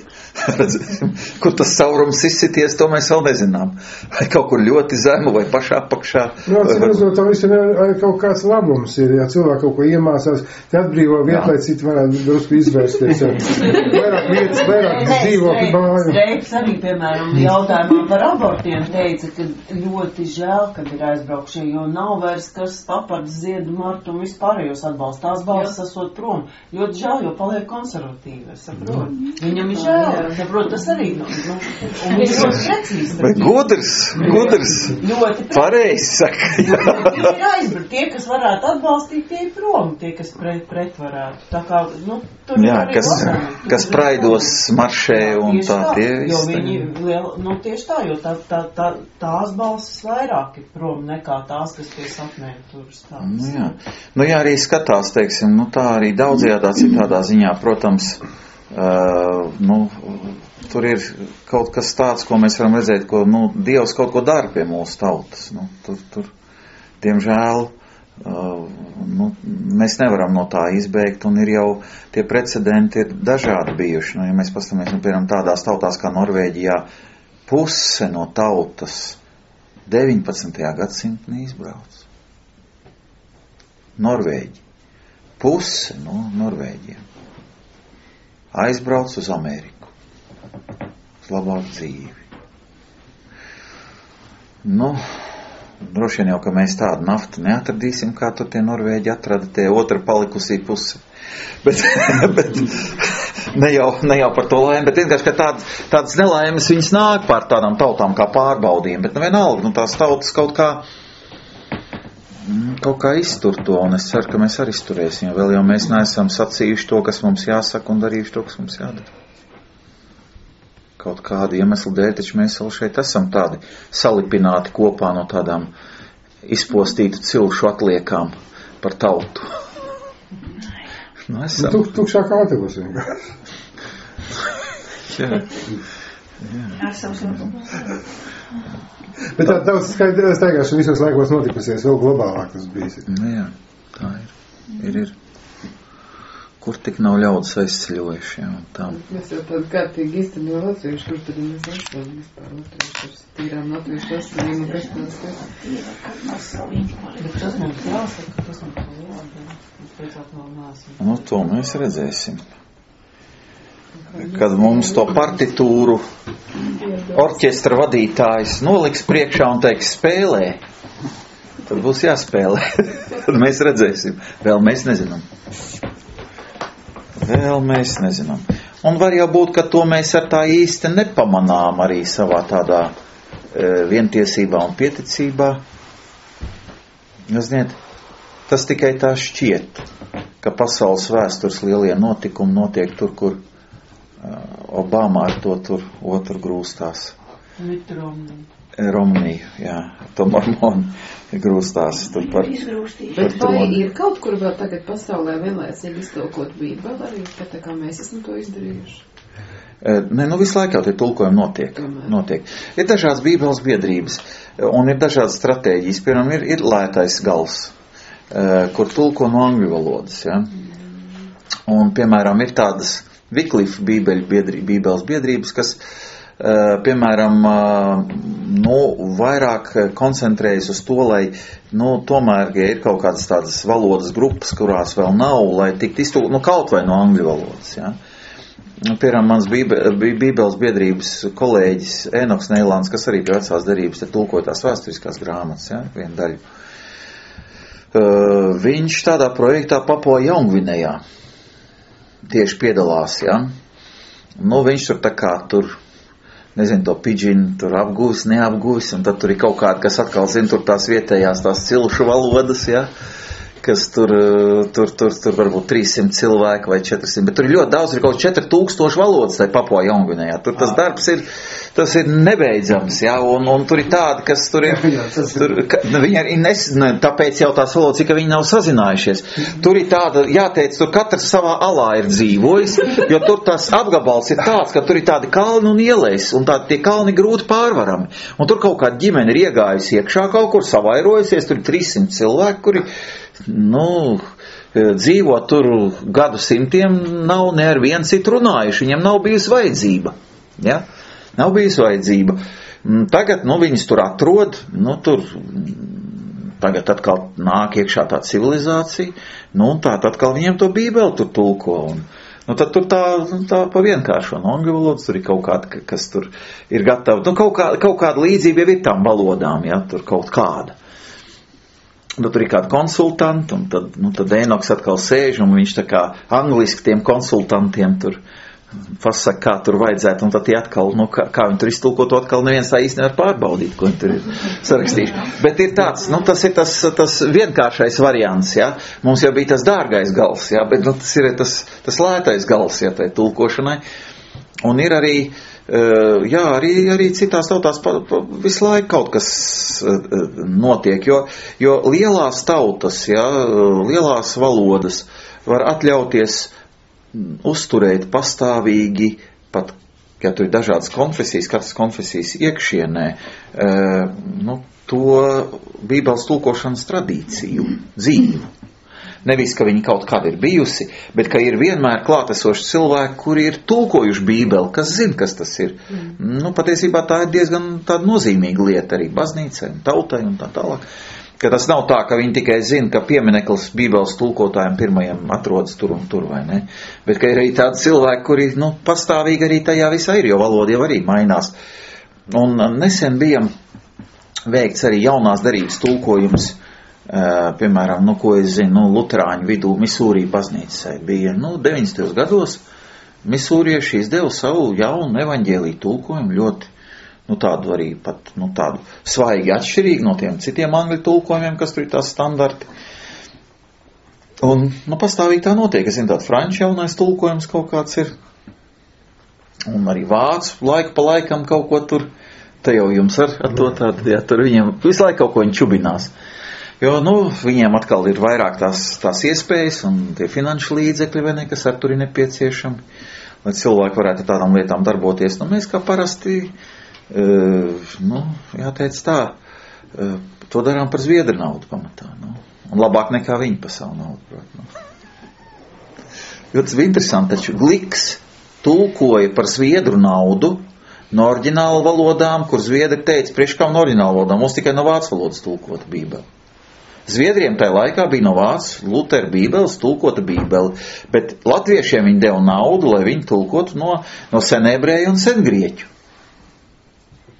Kur tas caurums izsities, to mēs vēl nezinām. Vai kaut kur ļoti zemu, vai pašā pakšā. Nu, atcīmredzot, tam visam arī kaut kāds labums ir, ja cilvēki kaut ko iemācās, te atbrīvo vietu, lai citi varētu drusku izvērsties. Vairāk vietas, vairāk dzīvokļu māju. Streiks arī, piemēram, jautājumā par abortiem teica, ka ļoti žēl, kad ir aizbraukšie, jo nav vairs kas papards, ziedu, martu un vispārējos atbalsta. Tās balsas esot prom. Ļoti žēl, jo paliek konservatīvi, es saprotu. Viņam ir žēl. Saprot, tas arī, nu, nu un viņš ļoti precīzi. Bet gudrs, gudrs, ļoti pareizi saka. Viņi ir aizbraukt, tie, kas varētu atbalstīt, tie ir prom, tie, kas pret, pret varētu. Tā kā, nu, tur Jā, arī kas, labāk. kas praidos maršē un Tieši tā, tie jo visi. viņi, liel, nu, tieši tā, jo tā, tā, tā, tās balsis vairāk ir prom nekā tās, kas pie sapnēm tur stāv. Nu jā, nu jā, arī skatās, teiksim, nu tā arī daudzajādā citādā ziņā, protams, Uh, nu, tur ir kaut kas tāds, ko mēs varam redzēt, ko, nu, Dievs kaut ko dara pie mūsu tautas. Nu, tur, tur, diemžēl, uh, nu, mēs nevaram no tā izbēgt, un ir jau tie precedenti ir dažādi bijuši. Nu, ja mēs paskatāmies, nu, piemēram, tādās tautās kā Norvēģijā, puse no tautas deviņpadsmitajā gadsimtā izbrauc. Norvēģi. Puse no Norvēģiem aizbrauc uz Ameriku, uz labāku dzīvi. Nu, droši vien jau, ka mēs tādu naftu neatradīsim, kā tur tie Norvēģi atrada, tie otra palikusī puse. Bet, bet ne, jau, ne jau par to laimi, bet vienkārši, ka tād, tādas nelaimes viņas nāk pār tādām tautām kā pārbaudījumi, bet vienalga, nu tās tautas kaut kā kaut kā iztur to, un es ceru, ka mēs arī izturēsim, jo vēl jau mēs neesam sacījuši to, kas mums jāsaka, un darījuši to, kas mums jādara. Kaut kādu iemeslu dēļ, taču mēs vēl šeit esam tādi salipināti kopā no tādām izpostītu cilšu atliekām par tautu. Nu, esam. Tuk, tukšā kā atevos vienkārši. Jā. Esam slēpums. Bet tā daudz staigāšana visos laikos notikusies, vēl globālāk tas bijis. Nu jā, tā ir. Ir, ir. Kur tik nav ļaudis aizceļojuši, jā, un tā. Mēs jau tādu kārtīgi īstenībā latvieši, kur tad mēs esam vispār latvieši, ar tīrām latviešu asinīm un kas tāds tas. Bet tas mums jāsaka, tas mums jāsaka, mēs teicāt vēl nāsim. Nu, to mēs redzēsim. Kad mums to partitūru orķestra vadītājs noliks priekšā un teiks spēlē, Tad būs jāspēlē. Tad mēs redzēsim. Vēl mēs nezinām. Vēl mēs nezinām. Un var jau būt, ka to mēs ar tā īsti nepamanām arī savā tādā e, vientiesībā un pieticībā. Ziniet, tas tikai tā šķiet, ka pasaules vēstures lielie notikumi notiek tur, kur Obama ar to tur otru grūstās. Mit Romniju. Romniju, jā, to mormoni grūstās. Tur par, Bet par vai ir kaut kur vēl tagad pasaulē vienlaicīgi iztulkot Bībeli arī, ka tā kā mēs esam to izdarījuši? Nē, nu visu laiku jau tie tulkojumi notiek, notiek. Ir dažādas Bībeles biedrības un ir dažādas stratēģijas. Piemēram, ir, ir lētais gals, kur tulko no angļu valodas, ja? Un, piemēram, ir tādas Wycliffe bībeļu biedri, bībeles biedrības, kas, piemēram, nu, vairāk koncentrējas uz to, lai, nu, tomēr, ja ir kaut kādas tādas valodas grupas, kurās vēl nav, lai tikt iztulkot, nu, kaut vai no angļu valodas, ja? Piemēram, mans bībeles biedrības kolēģis Enoks Neilāns, kas arī pie vecās derības te tulkoja tās vēsturiskās grāmatas, ja, vienu daļu. Uh, viņš tādā projektā Papua Jaungvinejā tieši piedalās, ja. Nu, viņš tur tā kā tur, nezinu, to pidžinu tur apgūs, neapgūs, un tad tur ir kaut kāda, kas atkal zina tur tās vietējās tās cilšu valodas, ja. Kas tur, tur, tur, tur varbūt trīssimt cilvēki vai četrsimt, bet tur ir ļoti daudz, ir kaut četri tūkstoši valodas tai Papua Jaungvinejā. Tur tas darbs ir, tas ir nebeidzams, jā, un, un tur ir tādi, kas tur ir, tur, ka, viņi arī nes, ne, tāpēc jau tās valodas, ka viņi nav sazinājušies. Tur ir tāda, jāteic, tur katrs savā alā ir dzīvojis, jo tur tas apgabals ir tāds, ka tur ir tādi kalni un ielēs, un tādi tie kalni grūti pārvarami. Un tur kaut kāda ģimene ir iegājusi iekšā kaut kur, savairojusies, tur ir trīssimt cilvēki, kuri nu, dzīvo tur gadu simtiem, nav ne ar vienu citu runājuši, viņam nav bijusi vajadzība, ja? Nav bijusi vajadzība. Tagad, nu, viņas tur atrod, nu, tur tagad atkal nāk iekšā tā civilizācija, nu, un tā atkal viņiem to Bībeli tur tulko, un, nu, tad tur tā, tā pa vienkāršo, no angļu valodas tur ir kaut kāda, kas tur ir gatava, nu, kaut, kā, kaut kāda līdzība jau ir tām valodām, ja, tur kaut kāda. Nu, tur ir kādi konsultanti, un tad, nu, tad Enoks atkal sēž, un viņš tā kā angliski tiem konsultantiem tur pasaka, kā tur vajadzētu, un tad tie atkal, nu, kā, kā viņi tur iztulko, to atkal neviens tā īsti nevar pārbaudīt, ko viņi tur ir sarakstījuši. Bet ir tāds, nu, tas ir tas, tas vienkāršais variants, ja. Mums jau bija tas dārgais gals, ja, bet, nu, tas ir tas, tas lētais gals, ja, tai tulkošanai. Un ir arī, jā, arī, arī citās tautās pa, pa, visu laiku kaut kas notiek, jo, jo lielās tautas, jā, lielās valodas var atļauties uzturēt pastāvīgi, pat, ja tur ir dažādas konfesijas, katras konfesijas iekšienē, nu, to Bībeles tulkošanas tradīciju, dzīvu. Nevis, ka viņi kaut kāda ir bijusi, bet ka ir vienmēr klātesoši cilvēki, kuri ir tulkojuši Bībeli, kas zina, kas tas ir. Mm. Nu, patiesībā tā ir diezgan tāda nozīmīga lieta arī baznīcai un tautai un tā tālāk. Ka tas nav tā, ka viņi tikai zina, ka piemineklis Bībeles tulkotājiem pirmajam atrodas tur un tur, vai ne? Bet ka ir arī tādi cilvēki, kuri, nu, pastāvīgi arī tajā visā ir, jo valoda jau arī mainās. Un nesen bijam veikts arī jaunās derības tulkojums. Uh, piemēram, nu, ko es zinu, nu, luterāņu vidū Misūrī baznīcai bija, nu, deviņdesmitajos gados misūrieši izdeva savu jaunu evaņģēliju tulkojumu, ļoti, nu, tādu arī pat, nu, tādu svaigi atšķirīgi no tiem citiem angļu tulkojumiem, kas tur ir tās standarti. Un, nu, pastāvīgi tā notiek, es zinu, tādu franču jaunais tulkojums kaut kāds ir, un arī vācu laiku pa laikam kaut ko tur, te jau jums ar, ar to tādu, jā, tur viņiem visu laiku kaut ko viņi čubinās. Jo, nu, viņiem atkal ir vairāk tās, tās iespējas un tie finanšu līdzekļi, vai ne, kas ar tur ir nepieciešami, lai cilvēki varētu tādām lietām darboties. Nu, mēs kā parasti, uh, nu, jāteic tā, uh, to darām par zviedru naudu pamatā, nu, un labāk nekā viņi pa savu naudu, prāt, nu. Jo tas bija interesanti, taču Gliks tulkoja par zviedru naudu no oriģinālu valodām, kur zviedri teica, priekš kā no oriģinālu valodām, mums tikai no vācu valodas tulkota Bībeli. Zviedriem tajā laikā bija no vācu Lutera Bībeles tulkota Bībele, bet latviešiem viņi deva naudu, lai viņi tulkotu no, no senebreju un sengrieķu.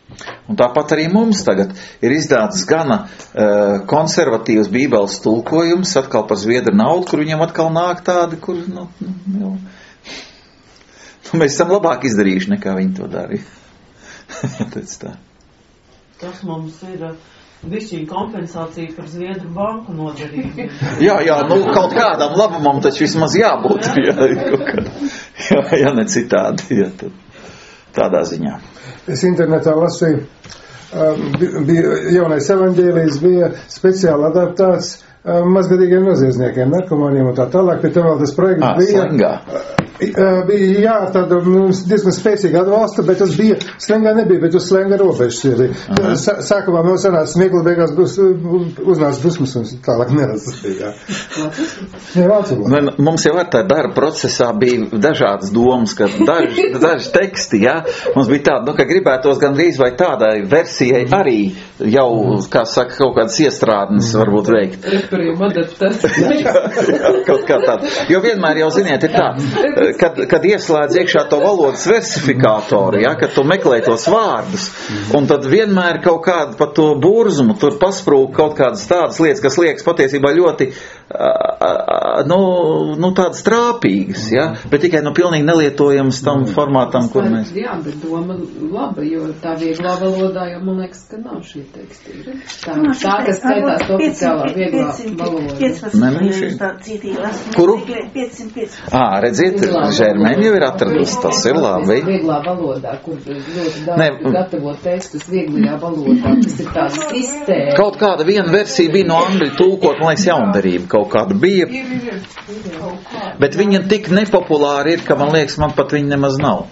Un tāpat arī mums tagad ir izdāts gana uh, konservatīvs bībeles tulkojums, atkal par zviedru naudu, kur viņam atkal nāk tādi, kur, nu, nu, jau, nu mēs esam labāk izdarījuši, nekā viņi to darīja. Tāpēc tā. Tas mums ir bišķiņa kompensācija par Zviedru banku nodarījumu. Jā, jā, nu kaut kādam labumam taču vismaz jābūt, jā, jā, jā ne citādi, jā, tad, tādā ziņā. Es internetā lasīju, bija jaunais evaņģēlijs, bija speciāli adaptāts mazgadīgiem noziedzniekiem, narkomāniem un tā tālāk, pie tam vēl tas projekts à, bija. Slengā. Bija, jā, tāda diezgan spēcīga atbalsta, bet tas bija, slengā nebija, bet uz slenga robežas ir. Sākumā vēl sanāca sniegli, beigās būs, uznāca dusmas un tālāk nerastīja. Jā, vācumā. Mums jau ar tā darba procesā bija dažādas domas, ka daži, daži teksti, jā, mums bija tāda, nu, ka gribētos gan drīz vai tādai versijai arī jau, kā saka, kaut kādas iestrādnes varbūt veikt. Referīm adaptāts. jā, jā, kaut kā tāda. Jo vienmēr jau, ziniet, ir tā, kad, kad ieslēdz iekšā to valodas versifikātoru, ja, kad tu meklē tos vārdus, un tad vienmēr kaut kādu pa to burzumu tur pasprūk kaut kādas tādas lietas, kas liekas patiesībā ļoti, nu, nu tādas trāpīgas, ja, bet tikai, nu, pilnīgi nelietojamas tam formātam, kur mēs... Jā, bet doma laba, jo tā vieglā valodā, jo man liekas, ka nav šī teksti. Tā, no, tā kas skaitās oficiālā vieglā valoda. Nē, nē, šī. Kuru? piecsimt piecpadsmit. Ā, redziet, Žermēni jau ir atradusi, tas ir labi. Vieglā valodā, kur ļoti daudz ne, gatavo tekstus vieglajā valodā, tas ir tāda sistēma. Kaut kāda viena versija bija no angļu tulkot, man liekas, jaundarība kaut kāda bija. Bet viņa tik nepopulāra ir, ka man liekas, man pat viņa nemaz nav.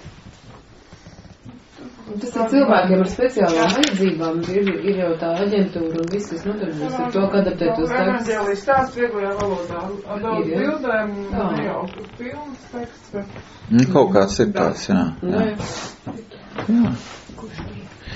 Tas ir cilvēkiem ar speciālām vajadzībām, ir, ir jau tā aģentūra un viss, kas nodarbojas ar to, ka adaptēt tos tekstus. Evaņģēlijs stāsts vieglajā valodā, ar daudz bildēm, nejauku pilns teksts. Kaut kāds ir tāds, jā. jā. jā. jā.